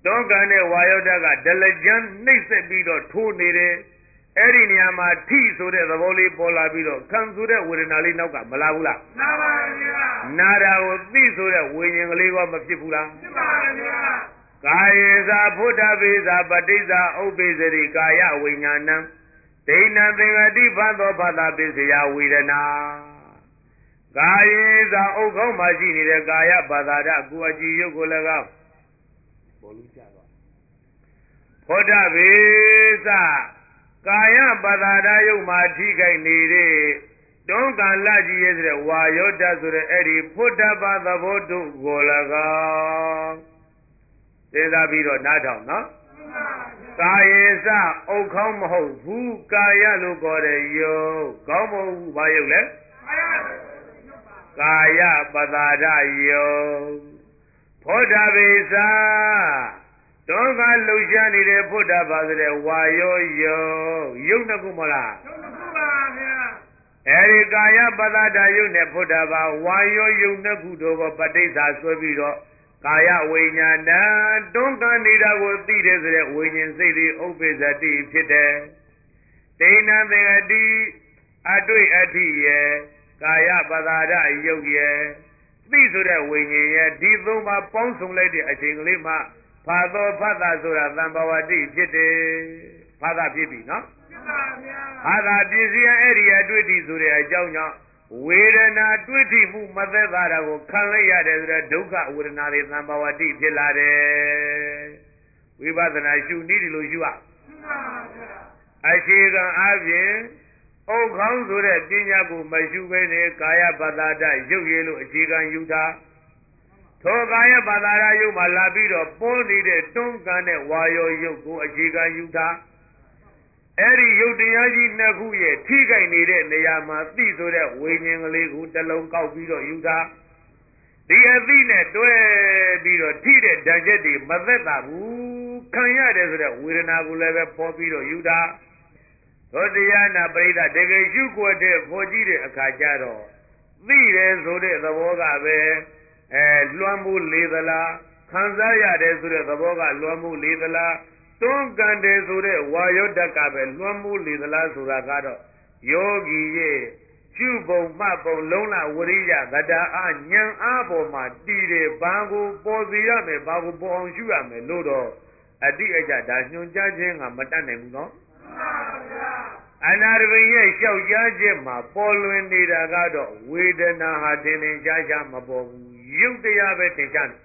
A: တွန်းကန်တဲ့ဝါယောဓာတ်ကဒလကြမ်းနှိမ့်ဆက်ပြီးတော့ထိုးနေတယ်အဲ့ဒီနေရာမှာထိဆိုတဲ့သဘောလေးပေါ်လာပြီးတော့ခံဆိုတဲ့ဝေဒနာလေးနောက်ကမလာဘူးလားလာပါဗျာနာတာကိုသိဆိုတဲ့ဝိညာဉ်ကလေးကမဖြစ်ဘူးလားဖြစ်ပါဗျာကာယေသာဖုဒ္ဓဘေသာပဋိစ္ဆာဥပ္ပိစရိကာယဝိညာဏံဒိဏံသင်္ကတိဖတ်သောဖတ်တာပစ္စယဝေဒနာကာယေသာဥက္ခေါမှာရှိနေတဲ့ကာယဘာသာဓကိုအကြည်ရုပ်ကိုလည်းကောင်းပေါ်လို့ကြတော့ဖုဒ္ဓဘေသကာယဘာသာဓယုတ်မှာထိခိုက်နေတဲ့တွန်းကန်လကြီးရဲ့ဆိုတဲ့ဝါယောဓာတ်ဆိုတဲ့အဲ့ဒီဖုဒ္ဓဘာသဘောတုကိုလည်းကောင်းသိသာပြီးတော့နားထောင်နော်ကာယေသဥက္ခေါမဟုတ်ဘူးကာယလို့ခေါ်တဲ့ယုတ်ကောင်းမဟုတ်ဘူးဘာယုတ်လဲကာယပတာဒယုတ်ဖုဒ္ဓဘေသတွန်းကလှုပ်ရှားနေတဲ့ဖုဒ္ဓဘာဆိုတဲ့ဝါယောယုတ်ယုတ်နှစ်ခုမလားယုတ်နှစ်ခုပါဗျာအဲဒီကာယပတာဒယုတ်နဲ့ဖုဒ္ဓဘာဝါယောယုတ်နှစ်ခုတို့ကိုပဋိစ္ဆာဆွဲပြီးတော့ကာယဝိညာဏတွန်းကနေတာကိုသိတယ်ဆိုတဲ့ဝိညာဉ်စိတ်ဒီဥပ္ပိသတိဖြစ်တယ်ဒိဏံသင်္ကတိအတွေ့အထိရဲ့ကာယပတာဒယုတ်ရဲ့သိဆိုတဲ့ဝိညာဉ်ရဲ့ဒီသုံးပါးပေါင်းစုံလိုက်တဲ့အချိန်ကလေးမှာဖာသောဖတ်တာဆိုတာသံဘာဝတိဖြစ်တယ်ဖာသာဖြစ်ပြီနော်မှန်ပါဗျာဖာသာပြည့်စည်အဲ့ဒီအတွေ့အထိဆိုတဲ့အကြောင်းကြောင့်ဝေဒနာတွေ့ထိမှုမသက်သာတာကိုခံလိုက်ရတယ်ဆိုတဲ့ဒုက္ခဝေဒနာတွေသံဘာဝတိဖြစ်လာတယ်ဝိပဿနာရှုနည်းဒီလိုရှုရမှန်ပါဗျာအခြေခံအားဖြင့်ဥက္ခေါင်းဆိုတဲ့ပညာကိုမရှုဘဲနဲ့ကာယပတာဒရုပ်ရည်လို့အခြေခံယူတာထိုကာယပတာဒရုပ်မှာလာပြီးတော့ပေါ်နေတဲ့တွန်းကန်တဲ့ဝါယောရုပ်ကိုအခြေခံယူတာအဲ့ဒီရုပ်တရားကြီးနှစ်ခုရဲ့ထိခိုက်နေတဲ့နေရာမှာသိဆိုတဲ့ဝိညာဉ်ကလေးကိုတစ်လုံးကောက်ပြီးတော့ယူတာဒီအသိနဲ့တွဲပြီးတော့ထိတဲ့ဓာတ်ချက်တွေမသက်သာဘူးခံရတယ်ဆိုတဲ့ဝေဒနာကိုလည်းပဲပေါ်ပြီးတော့ယူတာသောတရားနာပရိသတ်တကယ်ရှုွက်တဲ့ပေါ်ကြည့်တဲ့အခါကျတော့သိတယ်ဆိုတဲ့သဘောကပဲလွှမ်းမိုးလေသလားခံစားရတယ်ဆိုတဲ့သဘောကလွှမ်းမိုးလေသလားတွန်းကန်တယ်ဆိုတဲ့ဝါယောဓာတ်ကပဲလွှမ်းမိုးလေသလားဆိုတာကတော့ယောဂီရဲ့ရှုပုံမှတ်ပုံလုံးလဝရိယသတ္တအားဉာဏ်အားပေါ်မှာတည်တယ်ဘာကိုပေါ်စီရမယ်ဘာကိုပေါ်အောင်ရှုရမယ်လို့တော့အတိအကျဒါညွှန်ကြားခြင်းကမတတ်နိုင်ဘူးနော်အနာရဘိရဲ့လျှောက်ကြားချက်မှာပေါ်လွင်နေတာကတော့ဝေဒနာဟာတင်တင်ရှားရှားမပေါ်ဘူးရုပ်တရားပဲတင်ရှားတယ်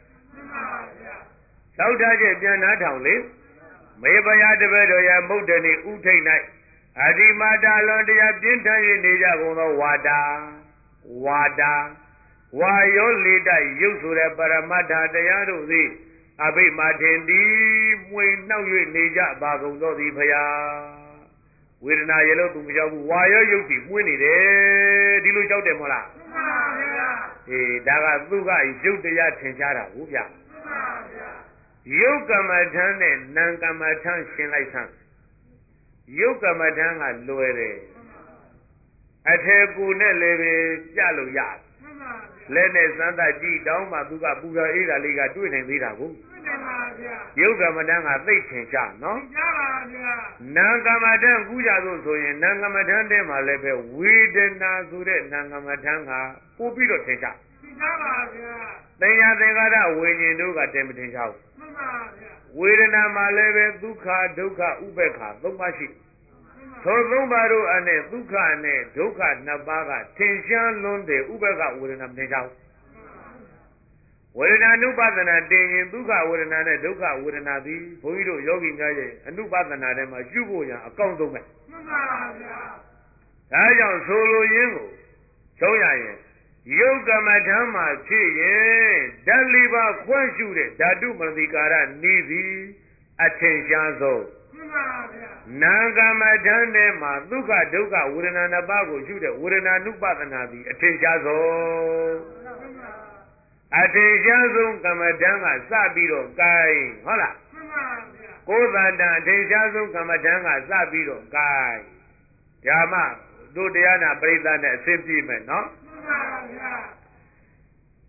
A: လောက်ထားချက်ပြန်နားထောင်လေမေဘယတပည့်တော်ရဲ့မုဒ္ဒနိဥထိတ်၌အဒီမာတာလွန်တရားပြင်းထန်၍နေကြကုန်သောဝါတာဝါယောလေတရုပ်ဆိုတဲ့ပရမတ္ထတရားတို့သည်အဘိမာထင်သည်မွေနှောက်၍နေကြပါကုန်သောသည်ဖရာဝေဒနာရဲ့လို့သူမရောက်ဘူးဝါရောရုပ်တည်မှုနေတယ်ဒီလိုကြောက်တယ်မဟုတ်လားမှန်ပါဗျာအေးဒါကသူကရုပ်တရားထင်ရှားတာဟုတ်ဗျာမှန်ပါဗျာရုပ်ကမ္မထံနဲ့နာမ်ကမ္မထံရှင်းလိုက်စမ်းရုပ်ကမ္မထံကလွယ်တယ်အထေကိုနဲ့လည်းပဲကြလို့ရမှန်ပါဗျာလက်နဲ့စမ်းသပ်ကြည့်တောင်းမှသူကပူတာအေးတာလေးကတွေ့နိုင်သေးတာကိုမှန်ပါဗျာရုပ်ကမ္မထံကသိထင်ရှားနော်ထင်ရှားပါဗျာနာမ်ကမ္မထံကူးကြလို့ဆိုရင်နာမ်ကမ္မထံထဲမှာလည်းပဲဝေဒနာဆိုတဲ့နာမ်ကမ္မထံကပို့ပြီးတော့ထင်ရှားထင်ရှားပါဗျာသင်ညာသင်္ကာရဝိညာဉ်တို့ကတည်းမထင်ရှားဘူးမှန်ပါဗျာဝေဒနာမှာလည်းပဲဒုက္ခဒုက္ခဥပေက္ခသုံးပါးရှိသောသုံးပါးတို့အနဲ့ဒုက္ခနဲ့ဒုက္ခနှစ်ပါးကထင်ရှားလွန်းတဲ့ဥပေက္ခဝေဒနာမထင်ရှားဘူးဝေဒနာနုပဒနာတင်ရင်ဒုက္ခဝေဒနာနဲ့ဒုက္ခဝေဒနာသည်ဘုန်းကြီးတို့ယောဂီများရဲ့အနုပဒနာထဲမှာရှုဖို့ရန်အကောင်းဆုံးပဲမှန်ပါဗျာဒါကြောင့်ဆိုလိုရင်းကိုသုံးရရင်ယုတ်ကမ္မထမ်းမှာဖြစ်ရင်ဓာတ်လေးပါးခွဲရှုတဲ့ဓာတုမနတိကာရနီးသည်အထင်ရှားဆုံးမှန်ပါဗျာနာကမ္မထမ်းထဲမှာဒုက္ခဒုက္ခဝေဒနာနှစ်ပါးကိုရှုတဲ့ဝေဒနာနုပဒနာသည်အထင်ရှားဆုံးအထင်ရှားဆုံးကမ္မထမ်းကစပြီးတော့ကိုင်းဟုတ်လားမှန်ပါဗျာကိုယ်သတ္တအထင်ရှားဆုံးကမ္မထမ်းကစပြီးတော့ကိုင်းဓမ္မတို့တရားနာပရိသတ်နဲ့အစဉ်ပြေမယ်နော်မှန်ပါဗျာ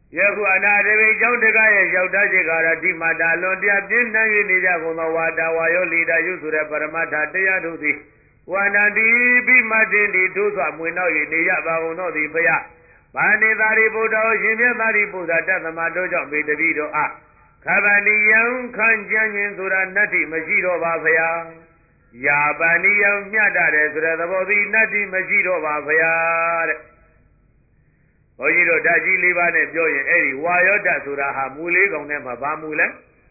A: ယခုအနာတပိကျောင်းတကားရဲ့ရောက်သားရှိကတော့ဒီမှာဒါလွန်ပြပြင်းနှံ့၍နေကြကုန်သောဝါဒဝါယောလီတာယုဆိုတဲ့ပရမတ္ထတရားတို့သည်ဝန္တန်တိပိမတင်တိထိုးစွာမွေနောက်၍နေရပါကုန်သောသည်ဖျားဗန္တိသာရိပုတ္တရာရှင်မြတ်သာရိပုတ္တရာတသမတို့ကြောင့်မေတ္တတိတို့အားခဗန္တိယံခံကြံခြင်းဆိုတာနတ္တိမရှိတော့ပါဖျားယာပန္တိယံမြတ်တယ်ဆိုတဲ့သဘောသည်နတ္တိမရှိတော့ပါဖျားတဲ့ဘုန်းကြီးတို့ဓာတ်ကြီး၄ပါးနဲ့ပြောရင်အဲ့ဒီဝါယောဓာတ်ဆိုတာဟာမူလေးကောင်ထဲမှာဘာမူလဲ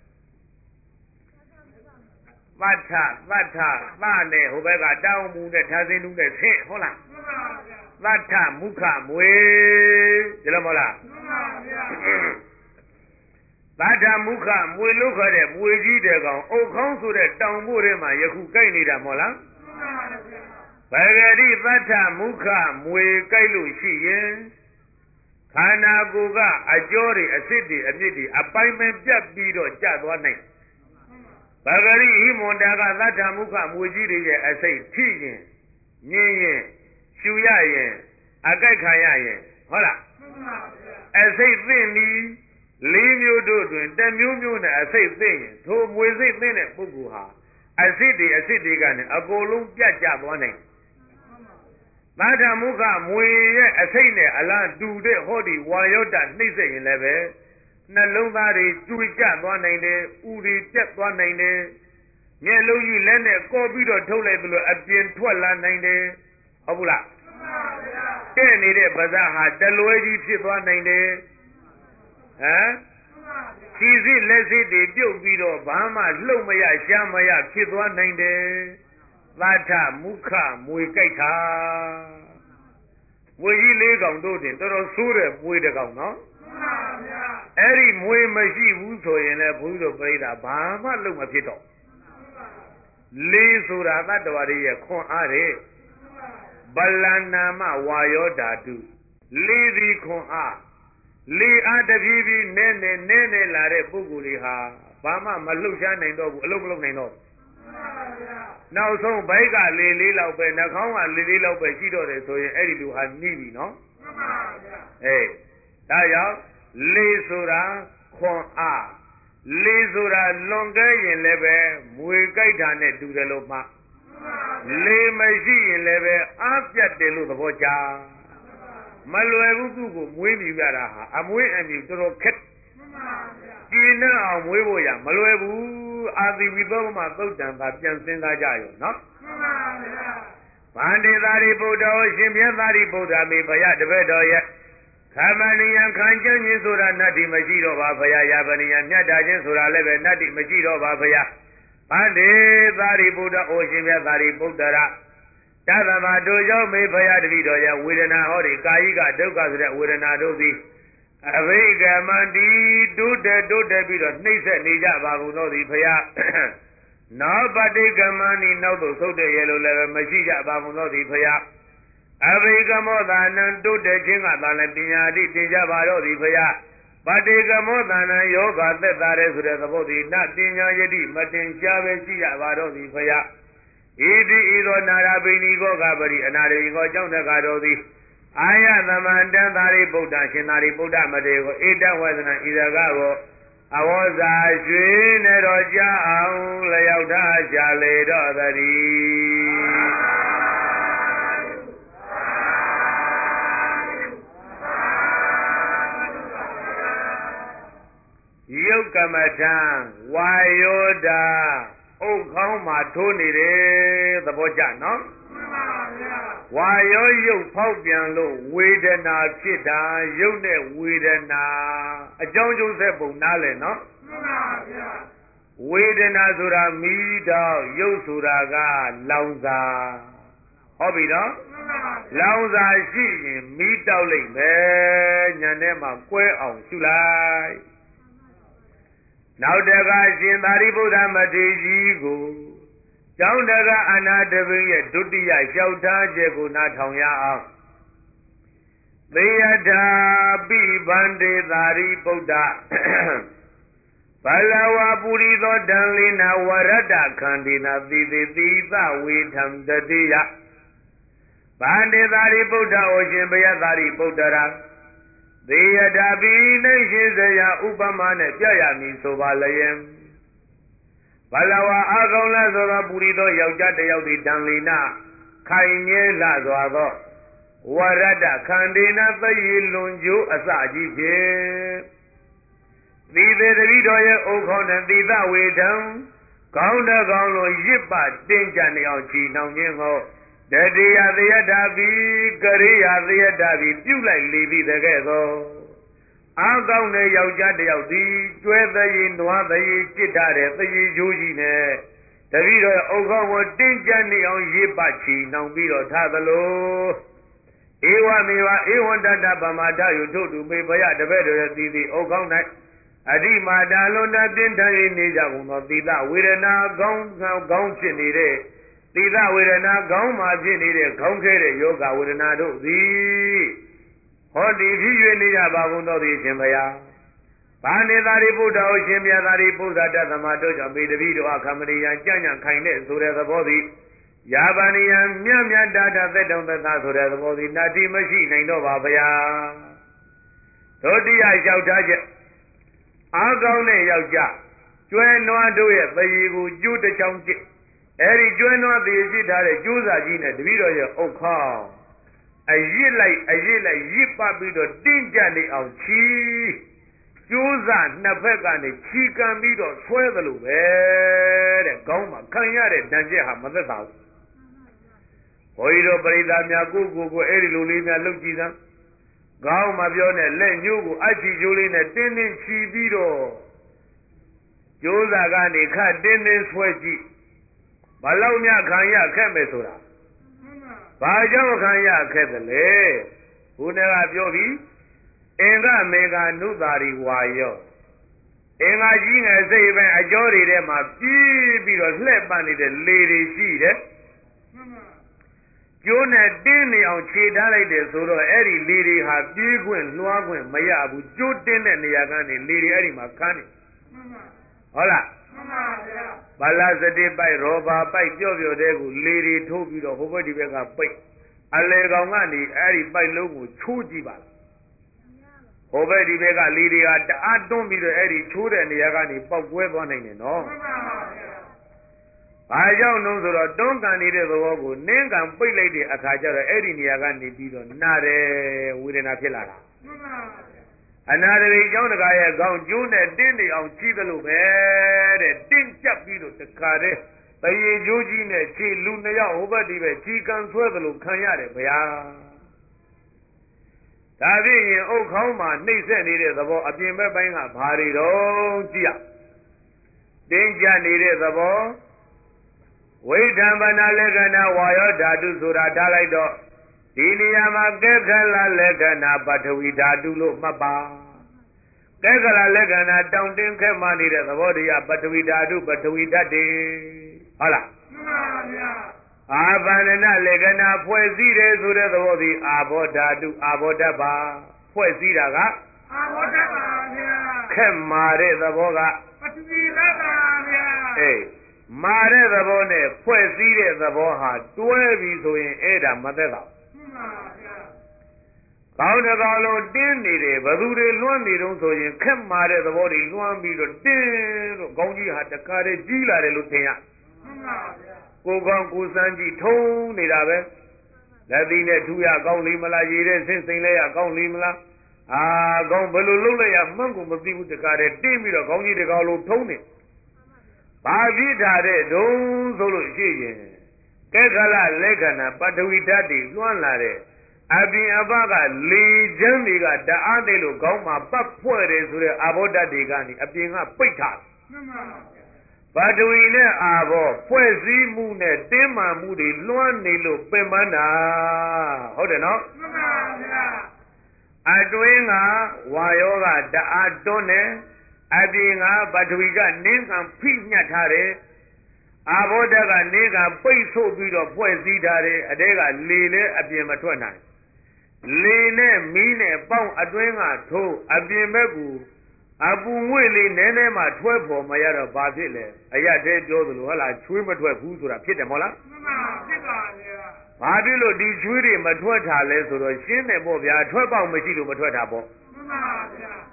A: သတ္ထသနဲ့ဟိုဘက်ကတောင်းမူနဲ့ထားစင်းတူးနဲ့ဆင့်ဟုတ်လားသတ္ထမုခမွေဒီလိုမဟုတ်လားသတ္ထမုခမွေလို့ခေါ်တဲ့မွေကြီးတဲ့ကောင်အုတ်ခေါင်းဆိုတဲ့တောင်ဖို့ထဲမှာယခုကြိုက်နေတာမဟုတ်လားဘဂတိသတ္ထမုခမွေကြိုက်လို့ရှိရင်ခန္ဓာကိုယ်ကအကျော်တွေအစစ်တွေအမြစ်တွေအပိုင်းပိုင်းပြတ်ပြီးတော့ကျသွားနိုင်ဘဂရိဟိမွန်တာကသတ္ထမုခမွေကြီးတွေရဲ့အစိတ်ထိရင်ညင်းရင်ရှူရရင်အကြိုက်ခံရရင်ဟုတ်လားအစိတ်သိမ့်ပြီးလေးမျိုးတို့တွင်တစ်မျိုးမျိုးနဲ့အစိတ်သိမ့်ရင်ထိုမွေစိတ်သိမ့်တဲ့ပုဂ္ဂိုလ်ဟာအစစ်တွေကနေအကုန်လုံးပြတ်ကျသွားနိုင်သတ္တမုခမွေရဲ့အစိတ်နဲ့အလားတူတဲ့ဟောဒီဝါယောတနှိမ့်ဆက်ရင်လည်းပဲနှလုံးသားတွေကျွေကျသွားနိုင်တယ်ဥတွေပြတ်သွားနိုင်တယ်မျက်လုံးကြီးလက်နဲ့ကော့ပြီးတော့ထုတ်လိုက်သလိုအပြင်ထွက်လာနိုင်တယ်ဟုတ်ဘူးလားတဲ့နေတဲ့ပါးစပ်ဟာတလွဲကြီးဖြစ်သွားနိုင်တယ်ဟမ်ခြေစစ်လက်စစ်တွေပြုတ်ပြီးတော့ဘာမှလှုပ်မရရှားမရဖြစ်သွားနိုင်တယ်သတ္ထမုခမွေကြိုက်တာမွေကြီး၄ကောင်တို့တင်တော်တော်ဆိုးတဲ့မွေတစ်ကောင်နော်အဲ့ဒီမွေမရှိဘူးဆိုရင်လည်းဘုန်းကြီးတို့ပြိဿဘာမှလုပ်မဖြစ်တော့လေးဆိုတာသတ္တဝါတွေရဲ့ခွန်အားတွေဗလနာမဝါယောဓာတုလေးဒီခွန်အားလေးအားတပြေးပြေးနဲလာတဲ့ပုဂ္ဂိုလ်တွေဟာဘာမှမလှုပ်ရှားနိုင်တော့ဘူးအလုပ်မလုပ်နိုင်တော့နောက်ဆုံးဘိုက်ကလေးလောက်ပဲနှာခေါင်းကလေးလောက်ပဲရှိတော့တယ်ဆိုရင်အဲ့ဒီလူဟာနှီးပြီနော်အေးဒါကြောင့်လေးဆိုတာခွန်အားလေးဆိုတာလွန်ကဲရင်လည်းပဲမွေကြိုက်တာနဲ့တူတယ်လို့မှလေးမရှိရင်လည်းပဲအားပြတ်တယ်လို့သဘောကျမလွယ်ဘူးသူ့ကိုမွေးမြူရတာဟာအမွေးအမြူတော်တော်ခက်ကျင်းနဲ့အောင်မွေးဖို့ရမလွယ်ဘူးအာသီဝိသောမသုတ်တံသာပြန်စဉ်းစားကြရောနော်ဗန္တေသာရိပုတ္တရာရှင်မြတ်သာရိပုတ္တရာမိဘယတပည့်တော်ရဲ့ခမဏိယံခံကျင့်ခြင်းဆိုတာနတ္တိမရှိတော့ပါဖရာယာပနိယံမြတ်တာခြင်းဆိုတာလည်းပဲနတ္တိမရှိတော့ပါဖရာဗန္တေသာရိပုတ္တရာရှင်မြတ်သာရိပုတ္တရာတသမတို့ကြောင့်မေဖရာတပည့်တော်ရဲ့ဝေဒနာဟောဒီကာယိကဒုက္ခဆိုတဲ့ဝေဒနာတို့သည်အဘိကမန္တိတိုးတက်ပြီးတော့နှိမ့်ဆက်နေကြပါကုန်သောသည်ဖရာနောက်ပဋိကမဏိနောက်သို့သုတ်တဲ့ရေလိုလည်းမရှိကြပါကုန်သောသည်ဖရာအဘိကမောသာနံတိုးတက်ခြင်းကသာလည်းပညာတိတင်ကြပါတော့သည်ဖရာပဋိကမောသာနံယောဂသက်သာတဲ့ဆိုတဲ့သဘောသည်နပညာယတိမတင်ရှားပဲရှိကြပါတော့သည်ဖရာဣတိဤသောနာရပိဏိကောကပရိအနာရိကောကြောင့်တကားတော်သည်အာယသမန္တံသာရိပုတ္တရှင်သာရိပုတ္တမတေကိုဧတဝဇနဣဇကကိုအဝေါဇာရွှေနဲ့တော်ကြအောင်လျောက်ထားကြလေတော့သတည်းယုတ်ကမထံဝါယောဓာအုတ်ခေါင်းမှာထိုးနေတယ်သဘောကျနော်ဝါယောယုတ်ဖောက်ပြန်လို့ဝေဒနာဖြစ်တာယုတ်နဲ့ဝေဒနာအကြောင်းကျိုးဆက်ပုံနားလည်နော်ဝေဒနာဆိုတာမီးတောက်ယုတ်ဆိုတာကလောင်စာဟုတ်ပြီနော်လောင်စာရှိရင်မီးတောက်လိုက်မယ်ညံထဲမှာကွဲအောင်ရှုလိုက်နောက်တကရှင်သာရိပုတ္တမထေရကြီးကိုကျောင်းတကအနာတပင်ရဲ့ဒုတိယလျှောက်ထားချက်ကိုနားထောင်ရအောင်သေယထာပိဗန္တေသာရိပုတ္တဘလဝပုရိသောတံလိနာဝရတ္တခန္တိနာသီတိသီသဝေထံတတိယဗန္တေသာရိပုတ္တဩရှင်ဘယသာရိပုတ္တရာသေယတာပိနှိမ့်ရှိစရာဥပမာနဲ့ပြရမည်ဆိုပါလျင်ဘလဝါအာကောင်းလားဆိုသောပူရီသောယောက်ျားတစ်ယောက်သည်တန်လီနာခိုင်မြဲလှစွာသောဝရတ္တခန္ဒီနာသယေလွန်ကျိုးအစကြီးဖြင့်သီသေးတတိတော်ရဲ့ဥခေါနဲ့သီသဝေထံကောင်းတဲ့ကောင်းလိုရစ်ပတင်းကြနေအောင်ချီနှောင်ခြင်းကိုတတိယသယတာပိကရိယာသယတာပိပြုလိုက်လေသည်တကဲ့သို့အာကောင်းတဲ့ယောက်ျားတစ်ယောက်သည်ကျွဲသရေနွားသရေจิตထားတဲ့သရေကျိုးကြီးနဲ့တတိတော်ဥခေါကိုတင်းကြနေအောင်ရစ်ပချီနှောင်ပြီးတော့ထားသလိုဧဝမေဝဧဝံတတပမထယုထို့သူမေဖယတပည့်တော်ရဲ့သီသီဥခေါ၌အဓိမာတာလွန်တပြင်းထန်၍နေကြကုန်သောသီလဝေဒနာကောင်းဖြစ်နေတဲ့သီလဝေဒနာကောင်းမှဖြစ်နေတဲ့ခေါင်းခဲတဲ့ယောဂဝေဒနာတို့သည်ဟောဒီဖြစ်၍နေကြပါကုန်သောသည်ရှင်ဘုရားဘာနေသာရိပုတ္တဟောရှင်မြတ်သာရိပုတ္တတသမတို့ကြောင့်မေတ္တပိတို့အခမဏိယံကြံ့ကြံ့ခိုင်တဲ့ဆိုတဲ့သဘောသည်ယာဗဏိယံမြတ်မြတ်တာတာသက်တောင်သက်သာဆိုတဲ့သဘောသည်နာတိမရှိနိုင်တော့ပါဗျာတို့တရားလျှောက်ထားချက်အားကောင်းတဲ့ယောက်ျားကျွဲနွားတို့ရဲ့သရေကိုကျိုးတစ်ချောင်းကျစ်အဲဒီကျွဲနွားသရေကျစ်ထားတဲ့ကျိုးစာကြီးနဲ့တပည့်တော်ရဲ့အုတ်ခေါင်းအရစ်လိုက်ရစ်ပတ်ပြီးတော့တင်းကြနေအောင်ချီကျိုးစာနှစ်ဖက်ကနေချီကံပြီးတော့ဆွဲသလိုပဲတဲ့ခေါင်းမှာခံရတဲ့ဒဏ်ချက်ဟာမသက်သာဘူးဘုန်းကြီးတို့ပရိသတ်များကိုအဲဒီလိုလေးများလုပ်ကြည့်စမ်းခေါင်းမပြောနဲ့လက်ညှိုးကိုအချီကျိုးလေးနဲ့တင်းတင်းချီပြီးတော့ကျိုးစာကနေခတ်တင်းတင်းဆွဲကြည့်ဘလောက်များခံရခက်မယ်ဆိုတာဘာကြောင့်ခံရခက်သလဲဘုရားကပြောပြီးအင်္ဂမေဃနုသာရီဝါယောအင်္ဂါကြီးငယ်စိတ်ပဲအကျော်တွေထဲမှာပြေးပြီးတော့လှည့်ပတ်နေတဲ့လေတွေရှိတယ်ကျိုးနဲ့တင်းနေအောင်ခြေထားလိုက်တယ်ဆိုတော့အဲ့ဒီလေတွေဟာပြေးခွင့်လွှားခွင့်မရဘူးကျိုးတင်းတဲ့နေရာကနေလေတွေအဲ့ဒီမှာခန်းနေဟုတ်လားမှန်ပါဗျာဗလာစတိပိုက်ရောဘာပိုက်ပြော့တဲ့ကိုလေတွေထိုးပြီးတော့ဟိုဘက်ဒီဘက်ကပိတ်အလေကောင်ကနေအဲ့ဒီပိုက်လုံးကိုချိုးကြည့်ပါလားဟိုဘက်ဒီဘက်ကလေတွေကတအားတွန်းပြီးတော့အဲ့ဒီချိုးတဲ့နေရာကနေပေါက်ကွဲသွားနိုင်တယ်နော်မှန်ပါဗျာဘာကြောင့်လို့ဆိုတော့တွန်းကန်နေတဲ့သဘောကိုနင်းကန်ပိတ်လိုက်တဲ့အခါကျတော့အဲ့ဒီနေရာကနေပြီးတော့နာတယ်ဝေဒနာဖြစ်လာတာမှန်ပါဗျာအနာတရိကျောင်းတကာရဲ့ခေါင်းကျိုးနဲ့တင်းနေအောင်ကြီးသလိုပဲတဲ့တင်းကြပ်ပြီးတော့တခါတည်းတရေကျိုးကြီးနဲ့ခြေလူနှစ်ယောက်ဟိုဘက်ဒီဘက်ခြေကန်ဆွဲသလိုခံရတယ်ဗျာဒါဖြင့်ရင်အုတ်ခေါင်းမှာနှိမ့်ဆက်နေတဲ့သဘောအပြင်ဘက်ပိုင်းကဘာတွေတော့ကြည့်ရတင်းကြပ်နေတဲ့သဘောဝိဓမ္ပနာလက္ခဏာဝါယောဓာတုဆိုတာထားလိုက်တော့ဒီနေရာမှာကဲခလလက္ခဏာပထဝီဓာတုလို့မှတ်ပါကဲခလလက္ခဏာတောင်တင်းခဲမှနေတဲ့သဘောတရားပထဝီဓာတုပထဝီဓာတ်တွေဟုတ်လားမှန်ပါဗျာအာဗန္ဒနာလက္ခဏာဖွဲ့စည်းတယ်ဆိုတဲ့သဘောသည်အာဘောဓာတုအာဘောဓာတ်ပါဖွဲ့စည်းတာကအာဘောဓာတ်ပါဗျာခက်မာတဲ့သဘောကပထဝီဓာတ်ပါဗျာအေးမာတဲ့သဘောနဲ့ဖွဲ့စည်းတဲ့သဘောဟာတွဲပြီဆိုရင်အဲ့ဒါမသက်သာမှန်ပါဗျာကောင်းတကောင်းလုံးတင်းနေတယ်ဘသူတွေလွှမ်းနေတုံးဆိုရင်ခက်မာတဲ့သဘောတွေလွှမ်းပြီးတော့တင်းလို့ကောင်းကြီးဟာတခါတည်းကြီးလာတယ်လို့ထင်ရမှန်ပါဗျာကိုကောင်းကိုစမ်းကြည့်ထုံးနေတာပဲလက်သီးနဲ့ထူရကောင်းလိမ့်မလားရေတဲ့ဆင်းစိမ်လဲရကောင်းလိမ့်မလားကောင်းဘယ်လိုလုပ်လိုက်ရမှန်းကိုမသိဘူးတခါတည်းတင်းပြီးတော့ကောင်းကြီးတကောင်းလုံးထုံးနေဘာဖြစ်တာတဲ့ဒုံဆိုလို့ရှိရင်ကဲခလလက္ခဏာပထဝီဓာတ်တွေလွှမ်းလာတဲ့အပြင်အပကလေချမ်းတွေကတအားသေးလို့ခေါင်းမှာပတ်ဖွဲ့တယ်ဆိုတဲ့အာဘောဓာတ်တွေကနေအပြင်ကပိတ်ထားမှန်ပါပထဝီနဲ့အာဘောဖွဲ့စည်းမှုနဲ့တင်းမာမှုတွေလွှမ်းနေလို့ပင်ပန်းတာဟုတ်တယ်နော်မှန်ပါဗျာအတွင်းကဝါယောကတအားတွန်းတယ်အပြင်ကပထဝီကနင်းကံဖိညှက်ထားတယ်အာဘောဓကနင်းကံပိတ်ဆို့ပြီးတော့ဖွဲ့စည်းထားတယ်အတဲကလေလည်းအပြင်မထွက်နိုင်လေနဲ့မီးနဲ့ပေါင်းအတွင်းကထိုးအပြင်ဘက်ကအပူငွေ့လေးနည်းနည်းမှထွဲပေါ်မရတော့ဘာဖြစ်လဲအရတဲ့ပြောသလိုဟလားချွေးမထွက်ဘူးဆိုတာဖြစ်တယ်မဟုတ်လားမှန်ပါဖြစ်ပါဗျာဘာဖြစ်လို့ဒီချွေးတွေမထွက်တာလဲဆိုတော့ရှင်းတယ်ပေါ့ဗျာထွက်ပေါက်မရှိလို့မထွက်တာပေါ့မှန်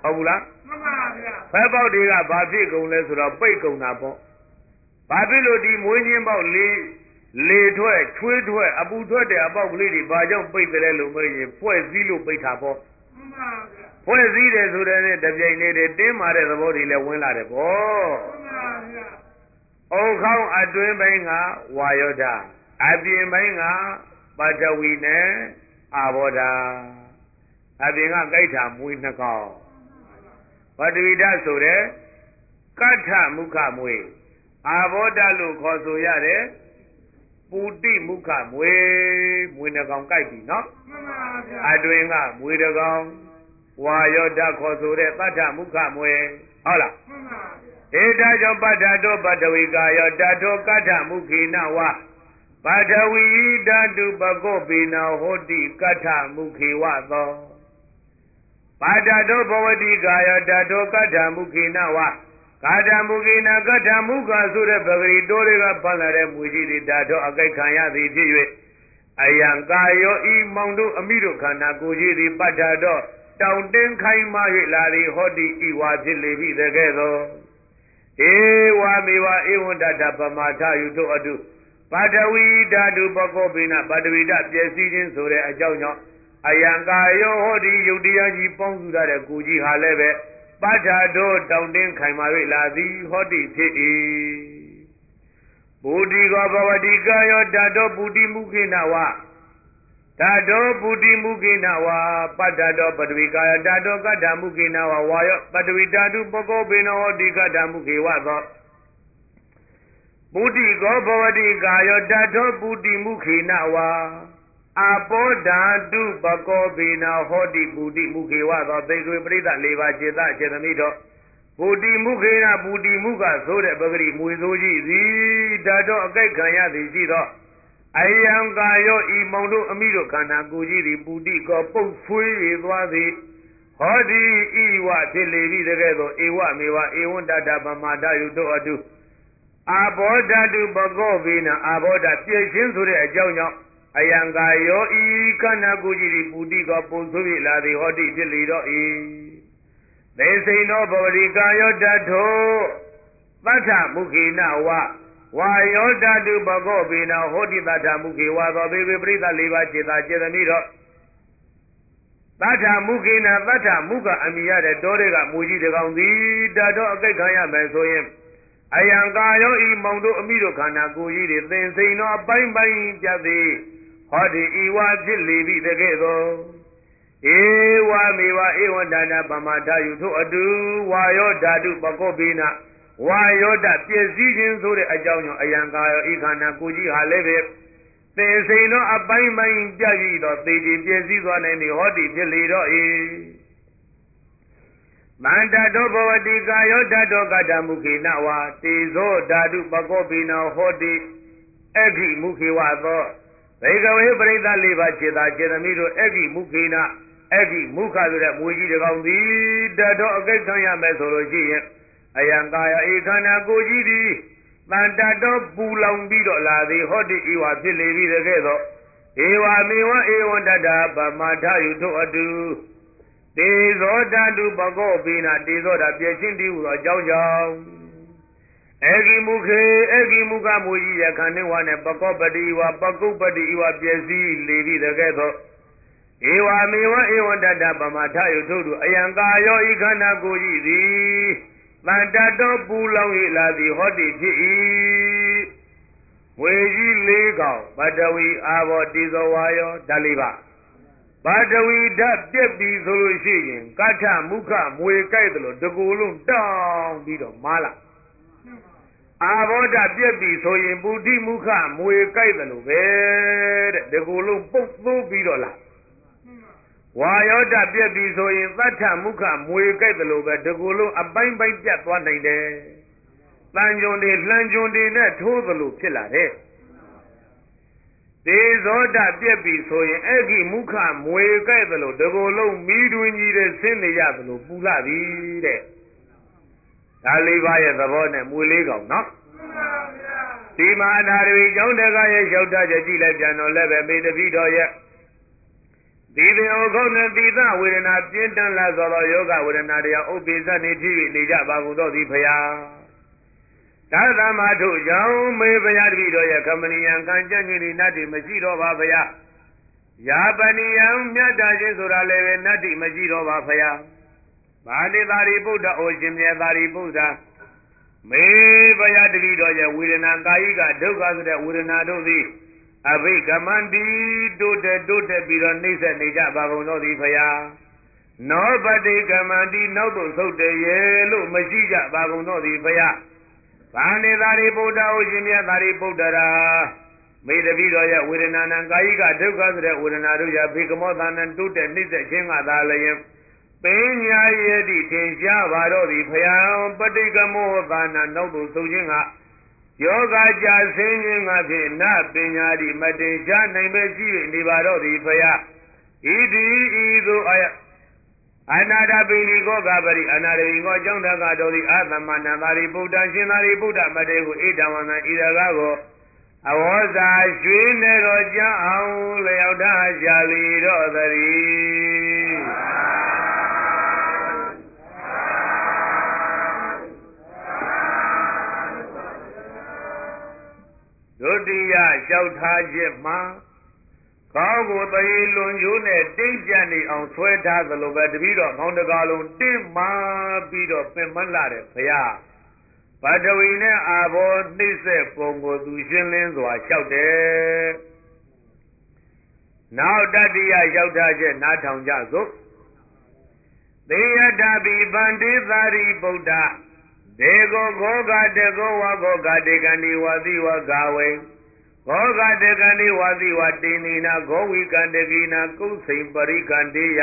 A: ဟုတ်ဘူးလား
B: မှန်ပါဗျာ
A: ဖက်ပေါက်တွေကဘာဖြစ်ကုန်လဲဆိုတော့ပိတ်ကုန်တာပေါ့ဘာဖြစ်လို့ဒီမွေးချင်းပေါက်လေထွက်ချွေးထွက်အပူထွက်တဲ့အပေါက်ကလေးတွေဘာကြောင့်ပိတ်တယ်လို့မေးရင်ဖွဲ့စည်းလို့ပိတ်တာပေါ့
B: မှန်ပါဗျာ
A: ဖွဲ့စည်းတယ်ဆိုတဲ့နဲ့တပြိုင်တည်းတင်းမာတဲ့သဘောတွေလည်းဝင်လာတယ်ပေါ့
B: မှန်ပါဗျာ
A: အုံခေါင်းအတွင်းပိုင်းကဝါယောဓာအပြင်ပိုင်းကပထဝီနဲ့အာဘောဓာအပြင်ကကြိုက်တာမွေးနှကောင်ပထဝီဓာဆိုတဲ့ကဋ္ဌမုခမွေးအာဘောဓာလို့ခေါ်ဆိုရတယ်ပုတိမုခမွေးနှကောင်ကြိုက်ပြီနော်
B: မှန်ပါဗျာ
A: အတွင်းကမွေးတကောင်ဝါယောဓာခေါ်ဆိုတဲ့ပဋ္ဌမုခမွေးဟုတ်လား
B: မှန်ပါ
A: ဗျာဧဒါကြောင့်ပဋ္ဌတောပထဝီကာယောဓာတောကဋ္ဌမုခိနဝပထဝီဓာတုပကောပိနဟောတိကဋ္ဌမုခေဝသောပါဒတောဘဝတိကာယဓာတောကဋ္ဌမုခိနဝကာဋ္ဌမုခိနကဋ္ဌမုခဆိုတဲ့ပဂရိတိုးတွေကဖန်လာတဲ့မွေကြီးတွေဓာတောအကိတ်ခံရသည်ဖြစ်၍အယံကာယောဤမောင်တို့အမိတို့ခန္ဓာကိုယ်ကြီးသည်ပတ္ထတောတောင်တင်းခိုင်းမှ၍လာသည်ဟောတိဤဝါဖြစ်လေပြီတကဲ့သို့ဧဝမေဝဧဝံတတပမာထယုတို့အတုပထဝီဓာတုပကောပိနပထဝီဓာပြည့်စည်ခြင်းဆိုတဲ့အကြောင်းကြောင့်အယံကာယောဟောဒီယုတ်တရားကြီးပေါင်းစုထားတဲ့ကိုကြီးဟာလည်းပဲပဋ္ဌာတို့တောင်းတင်းခိုင်မာ၍လာသည်ဟောတိဖြစ်၏ပုတိကောဘဝတိကာယောဓာတောပုတိမုခိနဝဓာတောပုတိမုခိနဝပဋ္ဌာတောပထဝီကာယဓာတောကဋ္ဌမုခိနဝဝါယောပထဝီဓာတုပကောပိနဟောတိကဋ္ဌမုခေဝသောပုတိကောဘဝတိကာယောဓာတောပုတိမုခိနဝအဘောဓာတုပကောပိနဟောတိပုတိမုခေဝသောသေကွေပရိသ၄ပါးစေတစေတမိတော်ပုတိမုခေနပုတိမုခဆိုတဲ့ပဂရိမွေဆိုးကြီးသည်ဓာတောအကိတ်ခံရသည်ရှိသောအယံကာယောဤမောင်တို့အမိတို့ခန္ဓာကိုယ်ကြီးသည်ပုတိကောပုတ်ဆွေး၍သွားသည်ဟောဒီဤဝဖြစ်လေပြီတကဲ့သို့ဧဝမေဝဧဝံတတပမာဒယုတို့အတုအာဘောဓတုပကောပိနအာဘောဓပြည့်ရှင်းဆိုတဲ့အကြောင်းကြောင့်အယံကာယောဤခန္ဓာကိုယ်ကြီးသည်ပုတိကောပုတ်ဆွေး၍လာသည်ဟောဒီဖြစ်လေတော့၏သေစိန်သောဘဝတိကာယောဓတောသတ္ထမုခိနဝဝါယောဓာတုပကောပိနဟောတိသတ္ထမုခေဝါသောဘေဘေပရိသ၄ပါးစေတာစေတမိတော့သတ္ထမုခိနသတ္ထမုကအမိရတဲ့တောတွေကမူကြီးတကောင်သည်ဓာတောအကိတ်ခံရမယ်ဆိုရင်အယံကာယောဤမောင်တို့အမိတို့ခန္ဓာကိုယ်ကြီးတွေသင်စိန်သောအပိုင်းပိုင်းပြတ်သည်ဟောဒီဤဝါဖြစ်လေပြီတကဲ့သို့ဧဝမေဝဧဝံတတပမာထယုထို့အတူဝါယောဓာတုပကောပိနဝါယောဓပြည့်စည်ခြင်းဆိုတဲ့အကြောင်းကြောင့်အယံကာယောဤခန္ဓာကိုယ်ကြီးဟာလည်းပဲသင်စိန်သောအပိုင်းပိုင်းပြည့်ပြီးတော့သေတည်ပြည့်စည်သွားနိုင်သည်ဟောဒီဖြစ်လေတော့၏မန္တတောဘဝတိကာယောဓာတောကတ္တမုခိနဝါတေဇောဓာတုပကောပိနဟောတိအခိမုခိဝသောဘေကဝေပရိသ၄ပါးခြေသာခြေသမီးတို့အခိမုခိနအခိမုခဆိုတဲ့မွေကြီးတကောင်သည်ဓာတောအကိတ်ခံရမယ်ဆိုလို့ရှိရင်အယံကာယဧခန္ဓာကိုယ်ကြီးသည်တန်တတော်ပူလောင်ပြီးတော့လာသည်ဟောတိဤဝါဖြစ်လေပြီတကဲ့သို့ဧဝမေဝဧဝံတတပမာထယုတို့အတုတေဇောဓာတုပကောပိနတေဇောဓာပြည့်ချင်းတည်းဟူသောအကြောင်းကြောင့်ဧကိမုခေဧကိမုခမူကြီးရခန္ဓဝါနဲ့ပကောပတိဝပကုပ္ပတိဝပြည့်စည်လေပြီတကဲ့သို့ဧဝမေဝဧဝံတတပမာထယုတို့တို့အယံကာယောဤခန္ဓာကိုယ်ကြီးသည်တန်တတော်ပူလောင်၍လာသည်ဟောတိဖြစ်၏ဝေကြီး၄ကောင်ပတဝီအာဘောတိဇောဝါယောဓာ၄ပါးပတဝီဓာတ်ပြက်ပြီဆိုလို့ရှိရင်ကဋ္ဌမုခမွေကြိုက်တယ်လို့တကူလုံးတောင်းပြီးတော့မာလာအာဘောဓပြက်ပြီဆိုရင်ပုတိမုခမွေကြိုက်တယ်လို့ပဲတဲ့တကူလုံးပုတ်သိုးပြီးတော့လာဝါယောဓပြက်ပြီဆိုရင်သတ္ထမုခမွေကြိုက်တယ်လို့ပဲတကူလုံးအပိုင်းပိုင်းပြတ်သွားနိုင်တယ်တန်ကြုံတွေလှန်ကြုံတွေနဲ့ထိုးသလိုဖြစ်လာတယ်သေဇောဓပြက်ပြီဆိုရင်အခိမုခမွေကြိုက်တယ်လို့တကူလုံးမိတွင်ကြီးတဲ့ဆင်းနေရတယ်လို့ပူလာပြီတဲ့ဒါ၄ပါးရဲ့သဘောနဲ့မွေလေးကောင်နော်ဒီမှာဓာရီကျောင်းတကားရဲ့လျှောက်တချက်ကြည့်လိုက်ပြန်တော့လည်းပဲမေတ္တပိတော်ရဲ့ဒီပင်ဩခုနဲ့တိသဝေဒနာပြင်းထန်လာသောယောဂဝေဒနာတရားဥပ္ပိသနေထိ၍နေကြပါကုန်သောသည်ဖရာသာသမထုကြောင့်မေဖရာတပည့်တော်ရဲ့ကမဏီယံကံကြံ့ခြင်းဤနတ္တိမရှိတော့ပါဖရာယာပနိယံမြတ်တာခြင်းဆိုတာလည်းပဲနတ္တိမရှိတော့ပါဖရာဘာလိသာရိပုတ္တဩရှင်မြတ်သာရိပုတ္တမေဖရာတပည့်တော်ရဲ့ဝေဒနာကာယိကဒုက္ခဆိုတဲ့ဝေဒနာတို့သည်အဘိကမန္တိတိုးတက်ပြီးတော့နှိမ့်ဆက်နေကြပါကုန်သောသည်ဖရာနောပတိကမန္တိနောက်သို့ဆုတ်တရေလို့မရှိကြပါကုန်သောသည်ဖရာဘာနေသာရိပုတ္တဩရှင်မြတ်သာရိပုတ္တရာမေတ္တပိတော်ရဲ့ဝေဒနာနံကာယိကဒုက္ခဆိုတဲ့ဝေဒနာတို့ရဲ့ဘေကမောသနံတိုးတက်နှိမ့်ဆက်ခြင်းကသာလျင်ပညာရည်သည့်ထင်ရှားပါတော့သည်ဖရာပတိကမောသနံနောက်သို့ဆုတ်ခြင်းကယောဂကြဆင်းခြင်းကဖြင့်နပညာတိမတင်ရှားနိုင်ပဲရှိ၍နေပါတော့သည်ဖရာဣတိဤသို့အနာတပိဏိကောကပရိအနာတပိကောကြောင့်တကတော်သည်အာသမဏသာရိပုတ္တရှင်သာရိပုတ္တမတေကိုဣဒဝန္တဣဒကာကိုအဝေါဇာရွှေနေတော်ကြအောင်လျောက်ထားရှာလီတော်သတည်းဒုတိယလျှောက်ထားခြင်းမှာကောင်းကိုတရေလွန်ကျိုးနဲ့တင်းကျပ်နေအောင်ဆွဲထားသလိုပဲတပည့်တော်ခေါင်းတကားလုံးတင်းမာပြီးတော့ပင်မလာတဲ့ဘုရားပထဝီနဲ့အာဘောနှိမ့်ဆက်ပုံကိုသူရှင်းလင်းစွာလျှောက်တယ်နောက်တတိယလျှောက်ထားချက်နားထောင်ကြစို့သေယတာပိဗန္တိသာရိပုတ္တဒေကောခောဂတေကောဝခောဂတေကန္ဒီဝတိဝဂဝေခောဂတေကန္ဒီဝတိဝတေနိနာခောဝိကန္တကိနာကုသိပရိကန္တေယ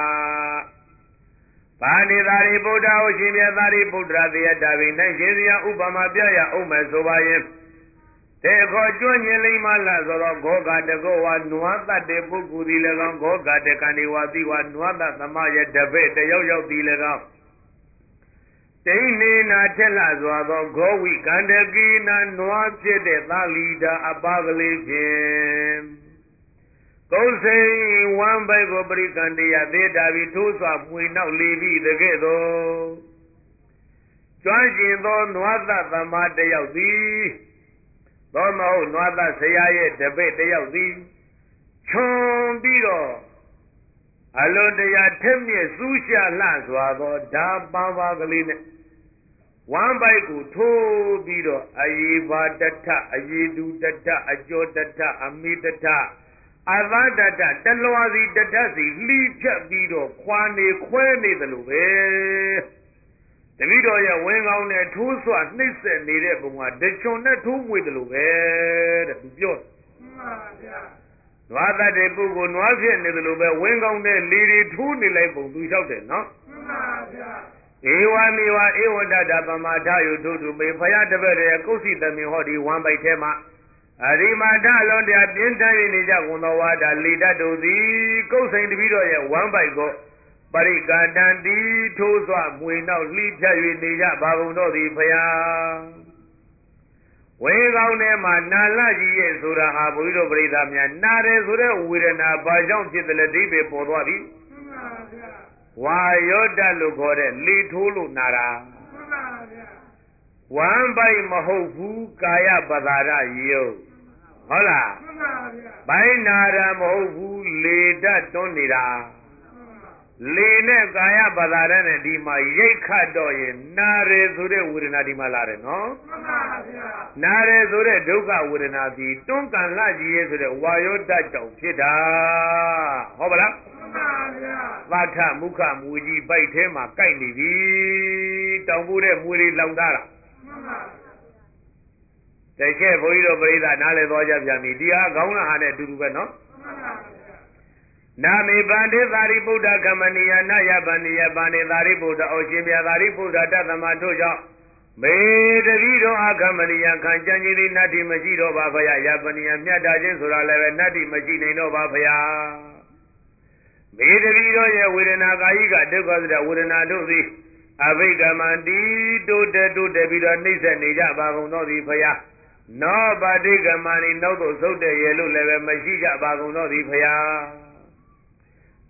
A: ဘာနေသာရိပုတ္တဩရှင်မြတ်သာရိပုတ္တရာသေယတာပိ၌ရှင်စရာဥပမာပြရအောင်မယ်ဆိုပါရင်တေခောကျွညင်လိမ္မာလဆိုတော့ခောဂတေကောဝနွားတတ်တဲ့ပုဂ္ဂိုလ်ဒီ၎င်းခောဂတေကန္ဒီဝတိဝနွားတတ်သမရဲ့တပည့်တယောက်ယောက်ဒီ၎င်းတိနေနာထက်လာစွာသောဂောဝိကန္တကိနာနွားဖြစ်တဲ့သာလီတာအပကလေးဖြင့်ကုသိဝံဘိုက်ကိုပရိကန္တယသေတာပြီးထိုးစွာပွေနောက်လေပြီးတကဲ့သို့ကျွမ်းကျင်သောနွားသသမတယောက်သည်သောမဟုတ်နွားသဆရာရဲ့တပည့်တယောက်သည်ခြုံပြီးတော့အလွန်တရာထက်မြက်စူးရှာလှစွာသောဓာပါကလေးနဲ့ဝမ်းပိုက်ကိုထိုးပြီးတော့အယေဘာတထအယေတုတထအကျော်တထအမိတထအသတထတလွာစီတထစီလှီးဖြတ်ပြီးတော့ခွာနေခွဲနေတယ်လို့ပဲတပည့်တော်ရဲ့ဝင်းကောင်းနဲ့ထိုးဆွနှိမ့်ဆက်နေတဲ့ပုံကတချွန်နဲ့ထိုးမွေတယ်လို့ပဲတဲ့သူပြောတယ်မှန်ပါဗျာနွားတတ်တဲ့ပုဂ္ဂိုလ်နွားဖြစ်နေတယ်လို့ပဲဝင်းကောင်းတဲ့လေတွေထိုးနေလိုက်ပုံသူလျှောက်တယ်နော်မှန်ပါဗျာဧဝမေဝဧဝတ္တပမာထယုထုထုမေဖယားတပည့်ရဲ့ကုသိသမင်ဟောဒီဝမ်းပိုက်ထဲမှာအရိမာထလွန်တရားပြင်းထန်နေကြကုန်သောဝါဒလေတတ်တို့သည်ကုသိတပည့်တော်ရဲ့ဝမ်းပိုက်ကိုပရိကာတံတိထိုးစွာမွေနောက်လှိဖြတ်၍နေကြပါကုန်တော့သည်ဖယားဝေကောင်းထဲမှာနာလကြီးရဲ့ဆိုတာဟာဘုရားတို့ပရိသတ်များနာတယ်ဆိုတဲ့ဝေဒနာဘာကြောင့်ဖြစ်တယ်လဲဒီပဲပေါ်သွားပြီမှန်ပါဗျာဝါယောတလို့ခေါ်တဲ့လေထိုးလို့နာတာမှန်ပါဗျာဝမ်းပိုက်မဟုတ်ဘူးကာယပဒါရယုတ်ဟုတ်လားမှန်ပါဗျာဘိုင်းနာရမဟုတ်ဘူးလေတတ်တွန်းနေတာလေနဲ့ကာယပဒါရနဲ့ဒီမှာရိတ်ခတ်တော့ရင်နာရဆိုတဲ့ဝေဒနာဒီမှာလာတယ်နော်မှန်ပါဗျာနာရဆိုတဲ့ဒုက္ခဝေဒနာဒီတွန်းကန်လှကြီးရဲ့ဆိုတဲ့ဝါယောတကြောင့်ဖြစ်တာဟုတ်ပါလားမှန်ပါဗျာသတ္ထမုခမူကြီးပိုက်ထဲမှာကြိုက်နေပြီတောင်ပိုးတဲ့မွေတွေလောင်ထားတာမှန်ပါတကယ်ဘုန်းကြီးတို့ပရိသတ်နားလည်သွားကြပြန်ပြီဒီဟာခေါင်းလာဟာနဲ့အတူတူပဲနော်မှန်ပါနာမေပန္တိသာရိပုတ္တကမဏီယနာယပန္နိယပန္တိသာရိပုတ္တဩရှင်မြတ်သာရိပုတ္တတသမထို့ကြောင့်မေတတိတော်အခမဏီယခံကြံကြီးသည်နတ္တိမရှိတော့ပါဖယားယပနိယမြတ်တာချင်းဆိုတာလည်းပဲနတ္တိမရှိနိုင်တော့ပါဖယားမေတတိတော်ရဲ့ဝေဒနာကာယိကဒုက္ခသတ္တဝေဒနာတို့သည်အဘိကမန္တိတိုးတက်ပြီးတော့နှိမ့်ဆက်နေကြပါကုန်သောသည်ဖယားနောပါတိကမန္တိနောက်သို့သုတ်တဲ့ရဲ့လို့လည်းပဲမရှိကြပါကုန်သောသည်ဖယား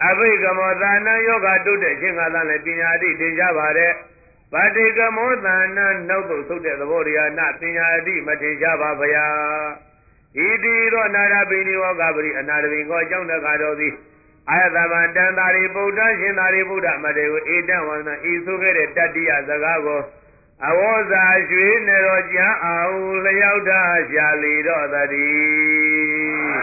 A: အဘိကမောသာနာယောဂတုတ်တဲ့အချင်းကသာလည်းပညာတိသင်ကြပါတဲ့ဗတိကမောသာနာနောက်သို့ဆုတ်တဲ့သဘောတရားနာပညာတိမထင်ရှားပါဗျာဣတိသောနာရပိနိဝကပရိအနာတပိကောအကြောင်းတကားတော်သည်အာယသမတန်တာရိဗုဒ္ဓရှင်သာရိဗုဒ္ဓမတေကိုဧတံဝန္တဤဆိုခဲ့တဲ့တတ္တိယစကားကိုအဝေါဇာရွှေနေတော်ကြံအောင်လျောက်တာရှာလီတော်တည်း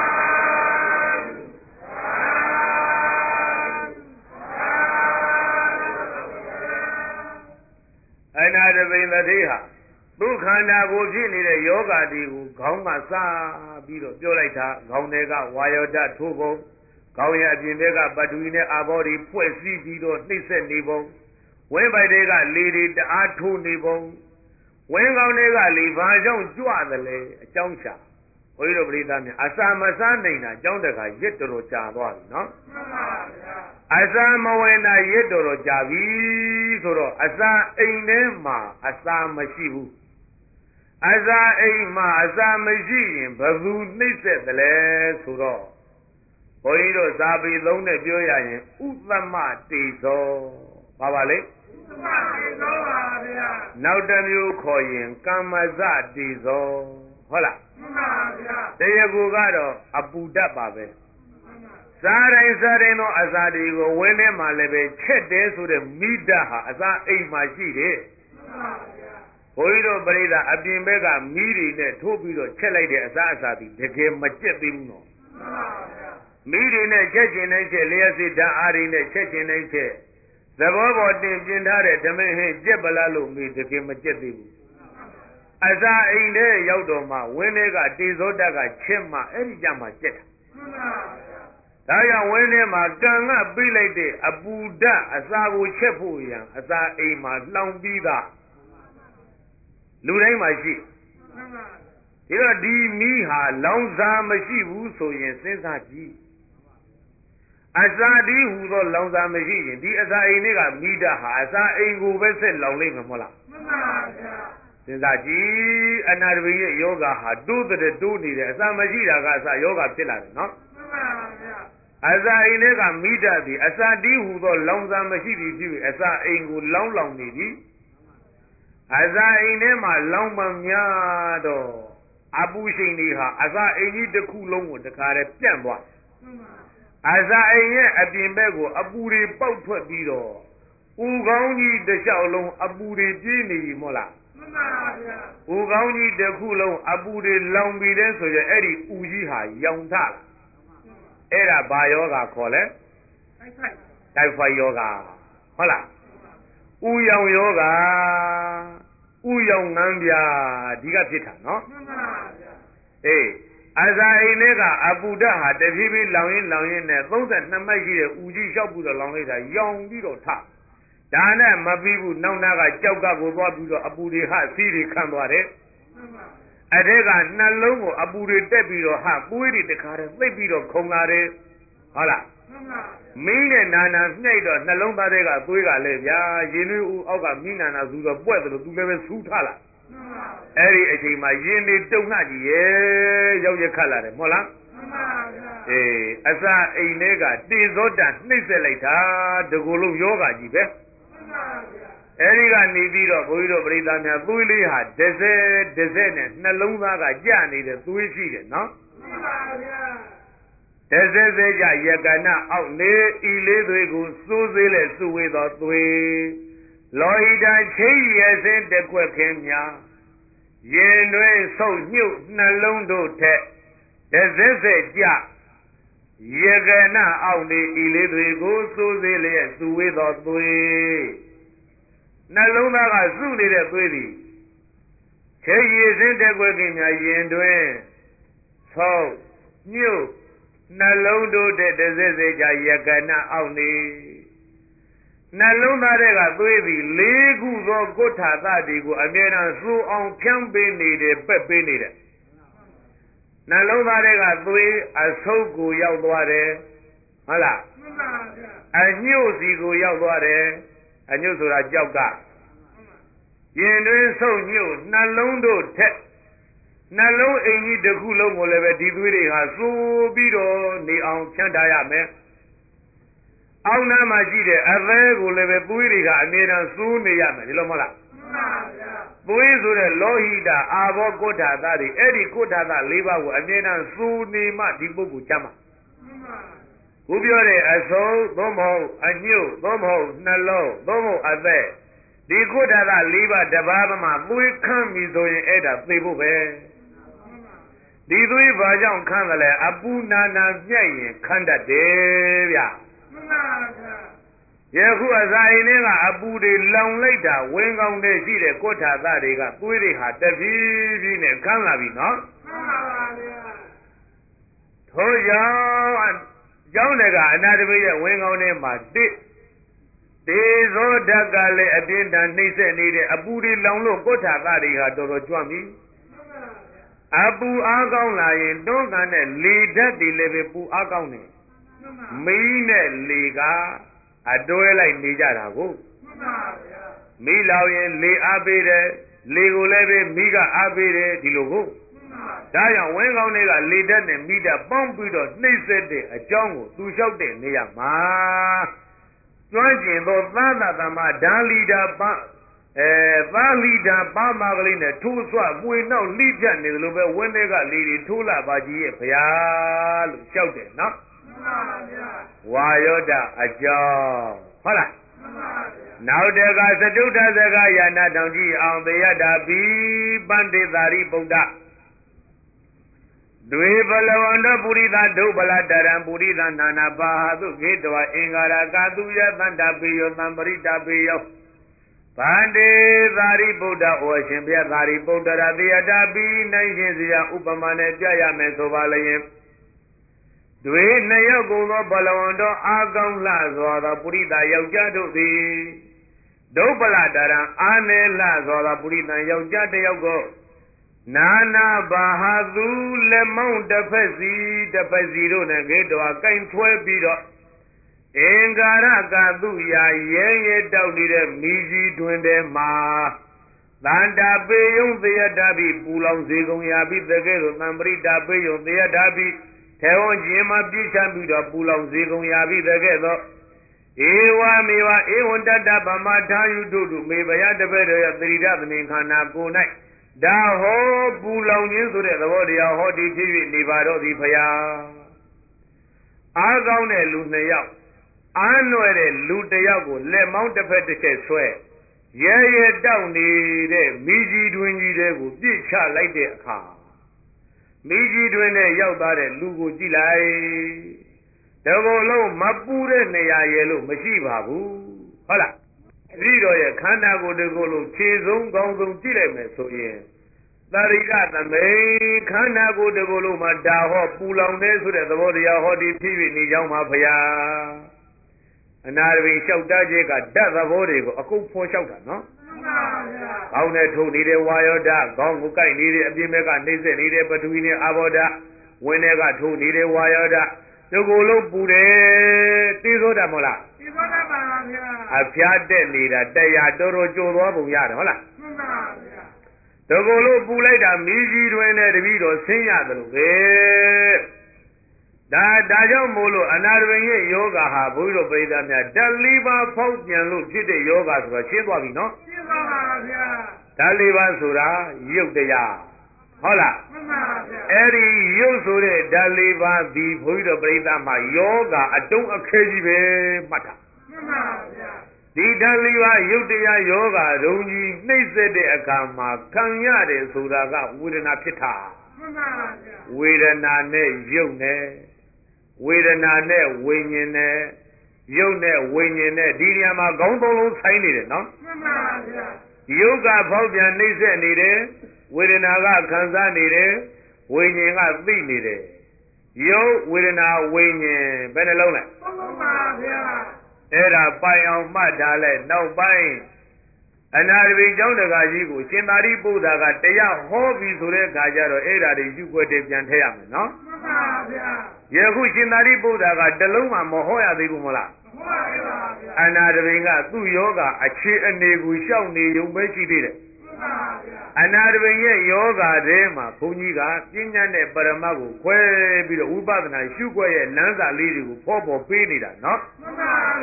A: အနာတပိသတိဟာဒုက္ခန္တာကိုဖြစ်နေတဲ့ယောဂတိကိုခေါင်းကစားပြီးတော့ပြောလိုက်တာခေါင်းတွေကဝါယောဒထိုးပုံခေါင်းရဲ့အပြင်ဘက်ကပထဝီနဲ့အာဘောဓိဖွဲ့စည်းပြီးတော့နှိမ့်ဆက်နေပုံဝင်းပိုက်တွေကလေတွေတအားထိုးနေပုံဝင်းကောင်းတွေကလေဘာကြောင့်ကြွတယ်လဲအကြောင်းချဘုန်းကြီးတို့ပရိသတ်များအစာမစားနိုင်တာအကြောင်းတခါရစ်တော်ကြာသွားပြီနော်မှန်ပါဗျာအစာမဝင်တာရစ်တော်ကြာပြီဆိုတော့အစာအိမ်ထဲမှာအစာမရှိဘူးအစာအိမ်မှာအစာမရှိရင်ဘယ်သူနှိမ့်ဆက်တယ်လဲဆိုတော့ဘုန်းကြီးတို့ဇာပေသုံးနဲ့ပြောရရင်ဥသမတေဇောပါလေဥသမတေဇောပါဗျာနောက်တစ်မျိုးခေါ်ရင်ကမ္မဇတေဇောဟုတ်လားမှန်ပါဗျာတရားကူကတော့အပူဓာတ်ပါပဲစားတိုင်းသောအစာတွေကိုဝင်းထဲမှာလည်းပဲချက်တယ်ဆိုတဲ့မိဓာတ်ဟာအစာအိမ်မှာရှိတယ်မှန်ပါဗျာဘုန်းကြီးတို့ပရိသတ်အပြင်ဘက်ကမီးတွေနဲ့ထိုးပြီးတော့ချက်လိုက်တဲ့အစာအစာဒီတကယ်မကျက်သေးဘူးနော်မှန်ပါဗျာမီးတွေနဲ့ချက်ကျင်တိုင်းချက်လျှက်စစ်ဓာတ်အားတွေနဲ့ချက်ကျင်တိုင်းချက်သဘောပေါ်တင်ပြင်းထားတဲ့ဓမင်းဟင်းကျက်ပလားလို့မေးတကယ်မကျက်သေးဘူးအစာအိမ်ထဲရောက်တော့မှဝင်းထဲကတေဇောဓာတ်ကချက်မှအဲ့ဒီကြမှာကျက်တာမှန်ပါဗျာဒါကြောင့်ဝင်းထဲမှာကံကပြီးလိုက်တဲ့အပူဓာတ်အစာကိုချက်ဖို့ရန်အစာအိမ်မှာလောင်ပြီးသားလူတိုင်းမှာရှိမှန်ပါဒီတော့ဒီမီးဟာလောင်စာမရှိဘူးဆိုရင်စဉ်းစားကြည့်အစာဒီဟူသောလောင်စာမရှိရင်ဒီအစာအိမ်တွေကမိဓာဟာအစာအိမ်ကိုပဲဆက်လောင်လိမ့်မယ်မဟုတ်လားမှန်ပါဗျာစဉ်းစားကြည့်အနာတပိရဲ့ယောဂဟာတိုးတဲ့တိုးနေတယ်အစာမရှိတာကအစာယောဂဖြစ်လာတယ်နော်မှန်ပါဗျာအစာအိမ်တွေကမိဓာသည်အစာဒီဟူသောလောင်စာမရှိပြီဖြစ်ပြီးအစာအိမ်ကိုလောင်နေပြီအစာအိမ်ထဲမှာလောင်မှများတော့အပူရှင်တွေဟာအစာအိမ်ကြီးတစ်ခုလုံးကိုတခါတည်းပြန့်သွားအစာအိမ်ရဲ့အပြင်ဘက်ကိုအပူတွေပေါက်ထွက်ပြီးတော့ဥကောင်းကြီးတစ်လျှောက်လုံးအပူတွေပြေးနေပြီမို့လားမှန်ပါဗျာဥကောင်းကြီးတစ်ခုလုံးအပူတွေလောင်ပြီးတဲ့ဆိုရင်အဲ့ဒီဥကြီးဟာရောင်ထလာအဲ့ဒါဘာယောဂါခေါ်လဲတိုက်ဖိုက်ယောဂါဟုတ်လားဥယောင်ယောဂါဥယောင်ငန်းပြဒီကဖြစ်တာနော်မှန်ပါဗျာအေးအစာအိမ်လေးကအပူဓာတ်ဟာတဖြည်းဖြည်းလောင်ရင်နဲ့32မိုက်ရှိတဲ့ဥကြီးလျှောက်ပြီးတော့လောင်လိုက်တာရောင်ပြီးတော့ထဒါနဲ့မပြီးဘူးနောက်နာကကြောက်ကကိုသွားပြီးတော့အပူတွေဟစီးတွေခန့်သွားတယ်မှန်ပါအထက်ကနှလုံးကိုအပူတွေတက်ပြီးတော့ဟာပွေးတွေတခါတည်းသိပ်ပြီးတော့ခုံလာတယ်ဟုတ်လားမှန်ပါမင်းနဲ့နာနာညှိုက်တော့နှလုံးသားတွေကသွေးကလည်းဗျာရင်သွေးဦးအောက်ကမင်းနာနာဆိုတော့ပွက်တယ်လို့သူလည်းပဲဆူးထလာမှန်ပါအဲ့ဒီအချိန်မှာရင်တွေတုံနှကြည့်ရဲ့ရောက်ရခတ်လာတယ်မဟုတ်လားမှန်ပါဗျာအေးအစာအိမ်လေးကတေဇောတနှိမ့်ဆက်လိုက်တာတကူလုံးယောဂကြီးပဲမှန်ပါဗျာအဲဒီကနေပြီးတော့ဘုန်းကြီးတို့ပရိသတ်များသွေးလေးဟာဒဇက်နဲ့နှလုံးသားကကြနေတဲ့သွေးရှိတယ်နော်မှန်ပါဗျာဒဇက်ကြယကနာအောက်နေဤလေးသွေးကိုစိုးစေးလဲစုဝေးသောသွေးလောဟိတချိရစင်းတကွက်ခင်းများရင်တွင်ဆုပ်ညှုပ်နှလုံးတို့ထက်ဒဇက်ကြယကနာအောက်နေဤလေးသွေးကိုစိုးစေးလျက်စုဝေးသောသွေးနှလုံးသားကစုနေတဲ့သွေးသည်ခြေရည်စင်းတက်ွယ်ခင်များရင်တွင်ဆောက်ညှုပ်နှလုံးတို့တဲ့တစက်စကြယကနာအောက်နေနှလုံးသားတွေကသွေးသည်၄ခုသောကုဋ္ဌာသတွေကိုအမြဲတမ်းစိုးအောင်ဖြန့်ပေးနေတယ်ပက်ပေးနေတယ်နှလုံးသားတွေကသွေးအဆုပ်ကိုရောက်သွားတယ်ဟုတ်လားမှန်ပါဗျာအညှို့စီကိုရောက်သွားတယ်အညွတ်ဆိုတာကြောက်ကရင်တွင်ဆုပ်ညှို့နှလုံးတို့ထက်နှလုံးအိမ်ကြီးတစ်ခုလုံးကိုလည်းပဲဒီသွေးတွေဟာစိုးပြီးတော့နေအောင်ဖြန့်ထားရမယ်အောက်နားမှာရှိတဲ့အသေးကိုလည်းပဲသွေးတွေကအမြဲတမ်းစိုးနေရမယ်ဒီလိုမဟုတ်လားသွေးဆိုတဲ့လောဟိတအာဘောကုဋ္ဌာသတွေအဲ့ဒီကုဋ္ဌာသ၄ပါးကိုအမြဲတမ်းစိုးနေမှဒီပုဂ္ဂိုလ်ချမ်းသာခုပြောတဲ့အဆုံးသို့မဟုတ်အညွတ်သို့မဟုတ်နှလုံးသို့မဟုတ်အသက်ဒီကုဋ္ဌာသ၄ပါးတပါးမှသွေးခမ်းပြီဆိုရင်အဲ့ဒါသေဖို့ပဲဒီသွေးဘာကြောင့်ခမ်းတယ်လဲအပူနာနာမြက်ရင်ခမ်းတတ်တယ်ဗျယခုအစာအိမ်ထဲကအပူတွေလောင်လိုက်တာဝင်းကောင်းတဲ့ရှိတဲ့ကုဋ္ဌာသတွေကသွေးတွေဟာတဖြည်းဖြည်းနဲ့ခမ်းလာပြီနော်ထို့ကြောင့်ကျောင်းတွေကအနာတပိရဲ့ဝင်းကောင်းထဲမှာတေဇောဓာတ်ကလည်းအပြင်းထန်နှိမ့်ဆက်နေတဲ့အပူတွေလောင်လို့ကုဋ္ဌာသတွေဟာတော်တော်ကြွပြီအပူအားကောင်းလာရင်တွန်းကန်တဲ့လေဓာတ်တွေလည်းပဲပူအားကောင်းတယ်မီးနဲ့လေကအတွဲလိုက်နေကြတာကိုမီးလောင်ရင်လေအားပေးတယ်လေကိုလည်းပဲမီးကအားပေးတယ်ဒီလိုကိုဒါကြောင့်ဝင်းကောင်းတွေကလေဓာတ်နဲ့မီးဓာတ်ပေါင်းပြီးတော့နှိမ့်ဆက်တဲ့အကြောင်းကိုသူလျှောက်တဲ့နေရာမှာကျွမ်းကျင်သောသာသသမဓာလီဓာပသာလီဓာပါမကလေးနဲ့ထိုးဆွပွေနောက်လှိပြတ်နေတယ်လို့ပဲဝင်းတွေကလေတွေထိုးလာပါကြီးရဲ့ဘုရားလို့လျှောက်တယ်နော်ဝါယောဒအကြောင်းဟုတ်လားနောက်တကသတုဒ္ဓဇဂယာနာတောင်ကြည့်အောင်သေယတာပိပန္တိသာရိပုတ္တဒွေဘလဝန္တပုရိသဒုဗလတရံပုရိသနာနာပါဟသုခေတဝအင်္ဂါရကာတုယသန္တာပေယောသံပရိတာပေယောဗန္တိသာရိပုတ္တဩရှင်ဘုရားသာရိပုတ္တရာသေယတာပိနိုင်ရှင်စရာဥပမာနဲ့ပြရမယ်ဆိုပါလျင်တွေနှစ်ယောက်ကုန်သောဘလဝန္တောအာကောင်းလှစွာသောပုရိသယောက်ျားတို့သည်ဒုဗလတရံအာနေလှစွာသောပုရိသယောက်ျားတစ်ယောက်ကိုနာနာဘာဟာသူလက်မောင်းတစ်ဖက်စီတို့နဲ့ဂေတောကင်ထွဲပြီးတော့အင်္ဂါရကာတုယာရဲတောက်နေတဲ့မိကြီးတွင်ထဲမှာသန္တာပေယုံသေယတာပိပူလောင်စေကုန်ရာပိတကဲ့သို့သံပရိတာပေယုံသေယတာပိထေဝံခြင်းမှာပြည့်ချပြီးတော့ပူလောင်စေကုန်ရာပိတကဲ့သို့ဧဝမေဝဧဝံတတဗမထာယုတို့မေဘယတပည့်တော်ရဲ့သတိရသမင်ခန္ဓာကို၌ဒါဟောပူလောင်ခြင်းဆိုတဲ့သဘောတရားဟောဒီဖြစ်၍နေပါတော့သည်ဖရာအားကောင်းတဲ့လူနှစ်ယောက်အားနွယ်တဲ့လူတစ်ယောက်ကိုလက်မောင်းတစ်ဖက်တစ်ချက်ဆွဲရဲတောက်နေတဲ့မိကြီးတွင်ကြီးတွေကိုပြစ်ချလိုက်တဲ့အခါမိကြီးတွင်နဲ့ရောက်သွားတဲ့လူကိုကြည့်လိုက်တကောလုံးမပူတဲ့နေရာရဲ့လို့မရှိပါဘူးဟုတ်လားပြီးတော့ရဲ့ခန္ဓာကိုယ်တကောလုံးခြေဆုံးကောင်းဆုံးကြည့်လိုက်မယ်ဆိုရင်သရိကသမိန်ခန္ဓာကိုယ်တကောလုံးမှာဒါဟောပူလောင်နေဆိုတဲ့သဘောတရားဟောဒီဖြစ်၍နေကြောင်းပါဖရာအနာရဝိလျှောက်တတ်ခြင်းကဓာတ်သဘောတွေကိုအကုန်ဖော်လျှောက်တာနော်ကောင်းတဲ့ထုတ်နေတဲ့ဝါယောဓာကောင်းကိုကြိုက်နေတဲ့အပြင်ဘက်ကနှိမ့်ဆက်နေတဲ့ပထဝီနဲ့အာဘောဓာဝင်းတွေကထုတ်နေတဲ့ဝါယောဓာဒီကိုယ်လုံးပူတယ်သိသောတာမဟုတ်လား
B: သိသောတာပါဗျာ
A: အဖျားတက်နေတာတရားတော်တော်ကြိုသွားပုံရတယ်ဟုတ်လား
B: မှန်ပါဗျာ
A: ဒီကိုယ်လုံးပူလိုက်တာမိကြီးတွင်နဲ့တပည့်တော်ဆင်းရတယ်လို့ပဲဒါကြောင့်မို့လို့အနာရဝိရဲ့ယောဂဟာဘုရားတို့ပြိဿများဓာတ်၄ပါးဖောက်ပြန်လို့ဖြစ်တဲ့ယောဂဆိုတော့ရှင်းသွားပြီနော်
B: ရှင်းပါပါဗျာ
A: ဓာတ်၄ပါးဆိုတာရုပ်တရားဟုတ်လား
B: မှန်ပါဗျာ
A: အဲ့ဒီရုပ်ဆိုတဲ့ဓာတ်၄ပါးဒီဘုရားတို့ပြိဿမှာယောဂအတုံးအခဲကြီးပဲမှတ်တာ
B: မှန်ပါဗျာ
A: ဒီဓာတ်၄ပါးရုပ်တရားယောဂဒုံကြီးနှိမ့်ဆက်တဲ့အခါမှာခံရတယ်ဆိုတာကဝေဒနာဖြစ်တာ
B: မှန်ပါဗျာ
A: ဝေဒနာနဲ့ရုပ်နဲ့ဝေဒနာနဲ့ဝိညာဉ်နဲ့ရုပ်နဲ့ဝိညာဉ်နဲ့ဒီနေရာမှာခေါင်းသုံးလုံးဆိုင်နေတယ်နော်
B: မှန်ပါဗျာ
A: ရုပ်ကဖောက်ပြန်နှိမ့်ဆက်နေတယ်ဝေဒနာကခံစားနေတယ်ဝိညာဉ်ကသိနေတယ်ရုပ်ဝေဒနာဝိညာဉ်ဘယ်နှလုံးလဲ
B: မှန်ပါဗျာ
A: အဲ့ဒါပိုင်အောင်မှတ်ထားလဲနောက်ပိုင်းအနာရဝိကျောင်းတကာကြီးကိုရှင်သာရိပုတ္တရာကတရားဟောပြီးဆိုတဲ့အခါကျတော့အဲ့ဒါတွေယူွက်တယ်ပြန်ထည့်ရမယ်နော်
B: မှန်ပါဗျာ
A: ယခုရှင်သာရိပုတ္တရာကတလုံးမှမဟောရသေးဘူးမလား
B: ဟောပါဗျာ
A: အနာတပင်ကသူ့ယောဂအခြေအနေကိုရှောက်နေုံပဲရှိသေးတယ်
B: မှန်ပါဗျာ
A: အနာတပင်ရဲ့ယောဂထဲမှာဘုန်းကြီးကပညာနဲ့ပရမတ်ကိုခွဲပြီးတော့ဝိပဿနာရှုွက်ရဲ့လမ်းစာလေးတွေကိုဖော်ပေးနေတာနော်
B: မှန်ပါ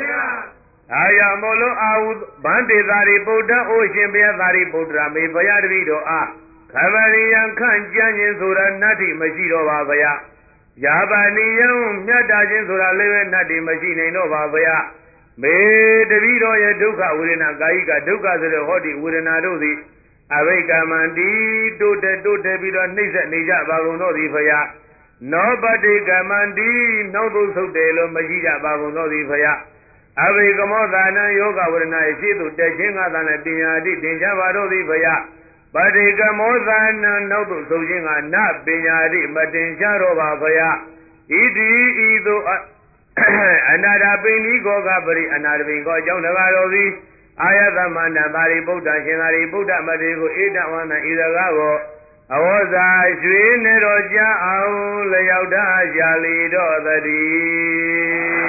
A: အာယမောလောအာဟုဗန္တေသာရိပုတ္တအိုရှင်ဘုရားသာရိပုတ္တရာမေဘုရားတပည့်တော်အားခဗရိယံခန့်ကြံ့ခြင်းဆိုတာနတ္တိမရှိတော့ပါဗျာယာပါနိယံမြတ်တာခြင်းဆိုတာလည်းပဲနတ္တိမရှိနိုင်တော့ပါဗျာမေတပည့်တော်ရဲ့ဒုက္ခဝေဒနာကာယိကဒုက္ခဆိုတဲ့ဟောဒီဝေဒနာတို့သည်အဘိကမန္တိတိုးတက်ပြီးတော့နှိမ့်ဆက်နေကြပါကုန်တော့သည်ဖရာနောပတိကမန္တိနောက်သို့ဆုတ်တယ်လို့မရှိကြပါကုန်တော့သည်ဖရာအဘိကမောသာနံယောဂဝေဒနာရဲ့ရှိသူတက်ခြင်းကသာနဲ့ပညာတိတင်ကြပါတော့သည်ဖရာပတိကမောသာနံနောက်သို့ဆုတ်ခြင်းကနပညာတိမတင်ကြတော့ပါဖရာဣတိဤသို့အနာဒပိဏိကောကပရိအနာဒပိကောအကြောင်းတကားတော်သည်အာယသမန္တပါရိဗုဒ္ဓရှင်သာရိဗုဒ္ဓမတေကိုဧတဝန္တဤစကားကိုအဝဇ္ဇာရွှေနေတော်ကြအောင်လျောက်တာရှာလီတော်သတည်း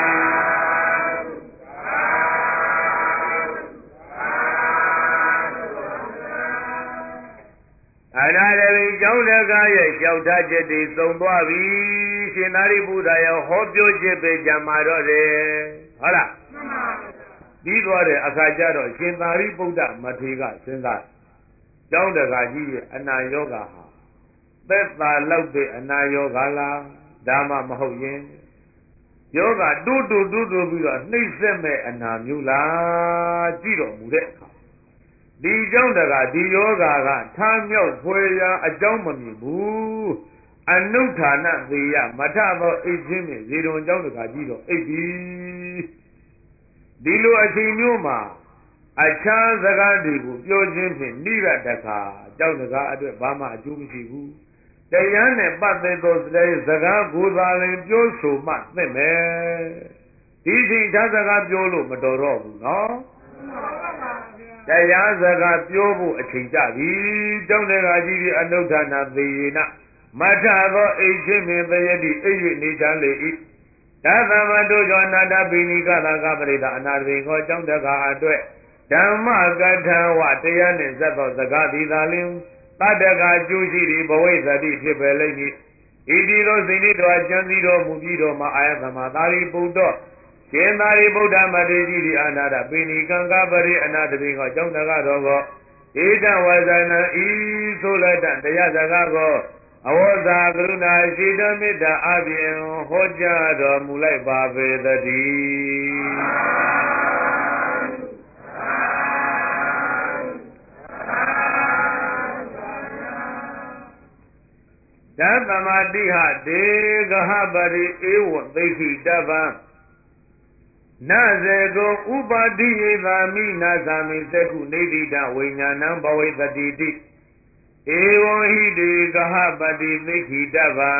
A: အနာဒပိကျောင်းတကားရဲ့လျှောက်ထားချက်တွေသုံးသွားပြီရှင်သာရိပုတ္တရာရဲ့ဟောပြောချက်ပဲကြံမာတော့တယ်ဟုတ်လားပြီးသွားတဲ့အခါကျတော့ရှင်သာရိပုတ္တမထေရကစဉ်းစားကျောင်းတကာကြီးရဲ့အနာယောဂါဟာသက်သာလောက်တဲ့အနာယောဂါလားဒါမှမဟုတ်ရင်ယောဂတူတူပြီးတော့နှိမ့်ဆက်မဲ့အနာမျိုးလားကြည့်တော်မူတဲ့အခါဒီကျောင်းတကာဒီယောဂါကထားမြောက်ဖွယ်ရာအကြောင်းမမြင်ဘူးအနုဌာနသေယမထသောအိတ်ချင်းဖြင့်ဇေတုံကျောင်းတကာကြီးတော့အိတ်ပြီဒီလိုအချိန်မျိုးမှာအခြားစကားတွေကိုပြောခြင်းဖြင့်နိရတခါကြောက်စကားအတွက်ဘာမှအကျိုးမရှိဘူးတရားနဲ့ပတ်သက်သောစကားကိုသာလင်ပြောဆိုမှသင့်မယ်ဒီချိန်ခြားစကားပြောလို့မတော်တော့ဘူးနော်တရားစကားပြောဖို့အချိန်ကြပြီကြောက်စကားကြီးဒီအနုဌာဏသေယနာမထသောအိတ်ချင်းဖြင့်တယတိအိတ်၍နေချလေ၏သာသမတို့ကြောင့်အနာတပိဏိကသာကပရိဒအနာတပိခောကြောင့်တကားအတွက်ဓမ္မကထာဝတရားနှင့်ဇတ်သောစကားသည်သာလျှင်တတ္တကာကျိုးရှိသည်ဘဝိသတိဖြစ်ပဲလိမ့်မည်ဣတိသောစိဏိတော်ကျမ်းစီတော်မူပြီးတော်မှာအာယသမသာရိပုတ္တရှင်သာရိပုတ္တမထေရကြီးသည်အနာတပိဏိကံကပရိအနာတပိခောကြောင့်တကားတော်ကိုဧတဝဇနံဤဆိုလက်တတရားစကားကိုအဝဇ္ဇာကရုဏာရှိတမေတ္တာအပြင်ဟောကြားတော်မူလိုက်ပါပေသတည်းသတ္တမတိဟဒေဂဟပရိဧဝသိခိတဗံနဇေကောဥပါတိယေသာမိနာသမိသက္ခုနေတိတဝိညာဏံဘဝိသတိတိဧဝံဟိတေကဟပတိသိခိတဗံ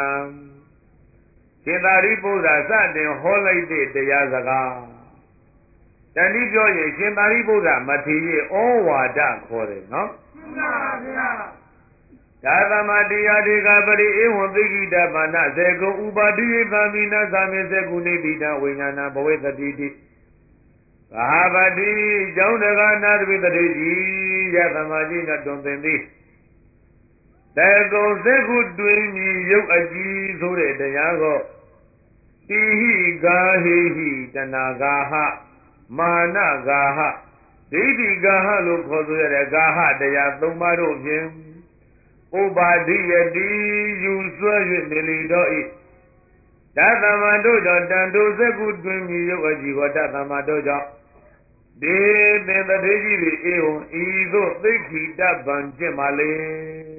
A: ရှင်သာရိပုတ္တရာစတင်ဟောလိုက်တဲ့တရားစကားတဏှိပြောရင်ရှင်သာရိပုတ္တရာမထေရဩဝါဒခေါ်တယ်နော်မှန်ပါဗျာသာသမတရားဒေကပရိဧဝံသိခိတဗာနဇေကုဥပါတိယေသမိနာသမေဇေကုနေတိတဝိညာဏဘဝေသတိတိဘာဝတိကျောင်းတကာနာတပိတတိကြီးယသမကြီးနဲ့တွင်သင်သည်တေကုဇေကုတွင်မြည်ရုပ်အကြီးဆိုတဲ့တရားကိုတိဟိဂာဟိဟိတနာဂာဟမာနဂာဟဒိဋ္ဌိဂာဟလို့ခေါ်ဆိုရတဲ့ဂာဟတရား၃ပါးတို့ဖြင့်ဥပါတိယတိယူဆွဲ၍နေလေတော့ဤတသမတို့ကြောင့်တန်တိုဇေကုတွင်မြည်ရုပ်အကြီးကိုတသမတို့ကြောင့်ဒေသင်တထေကြီးသည်ဧဝံဤသို့သိခိတဗံကျင့်ပါလေ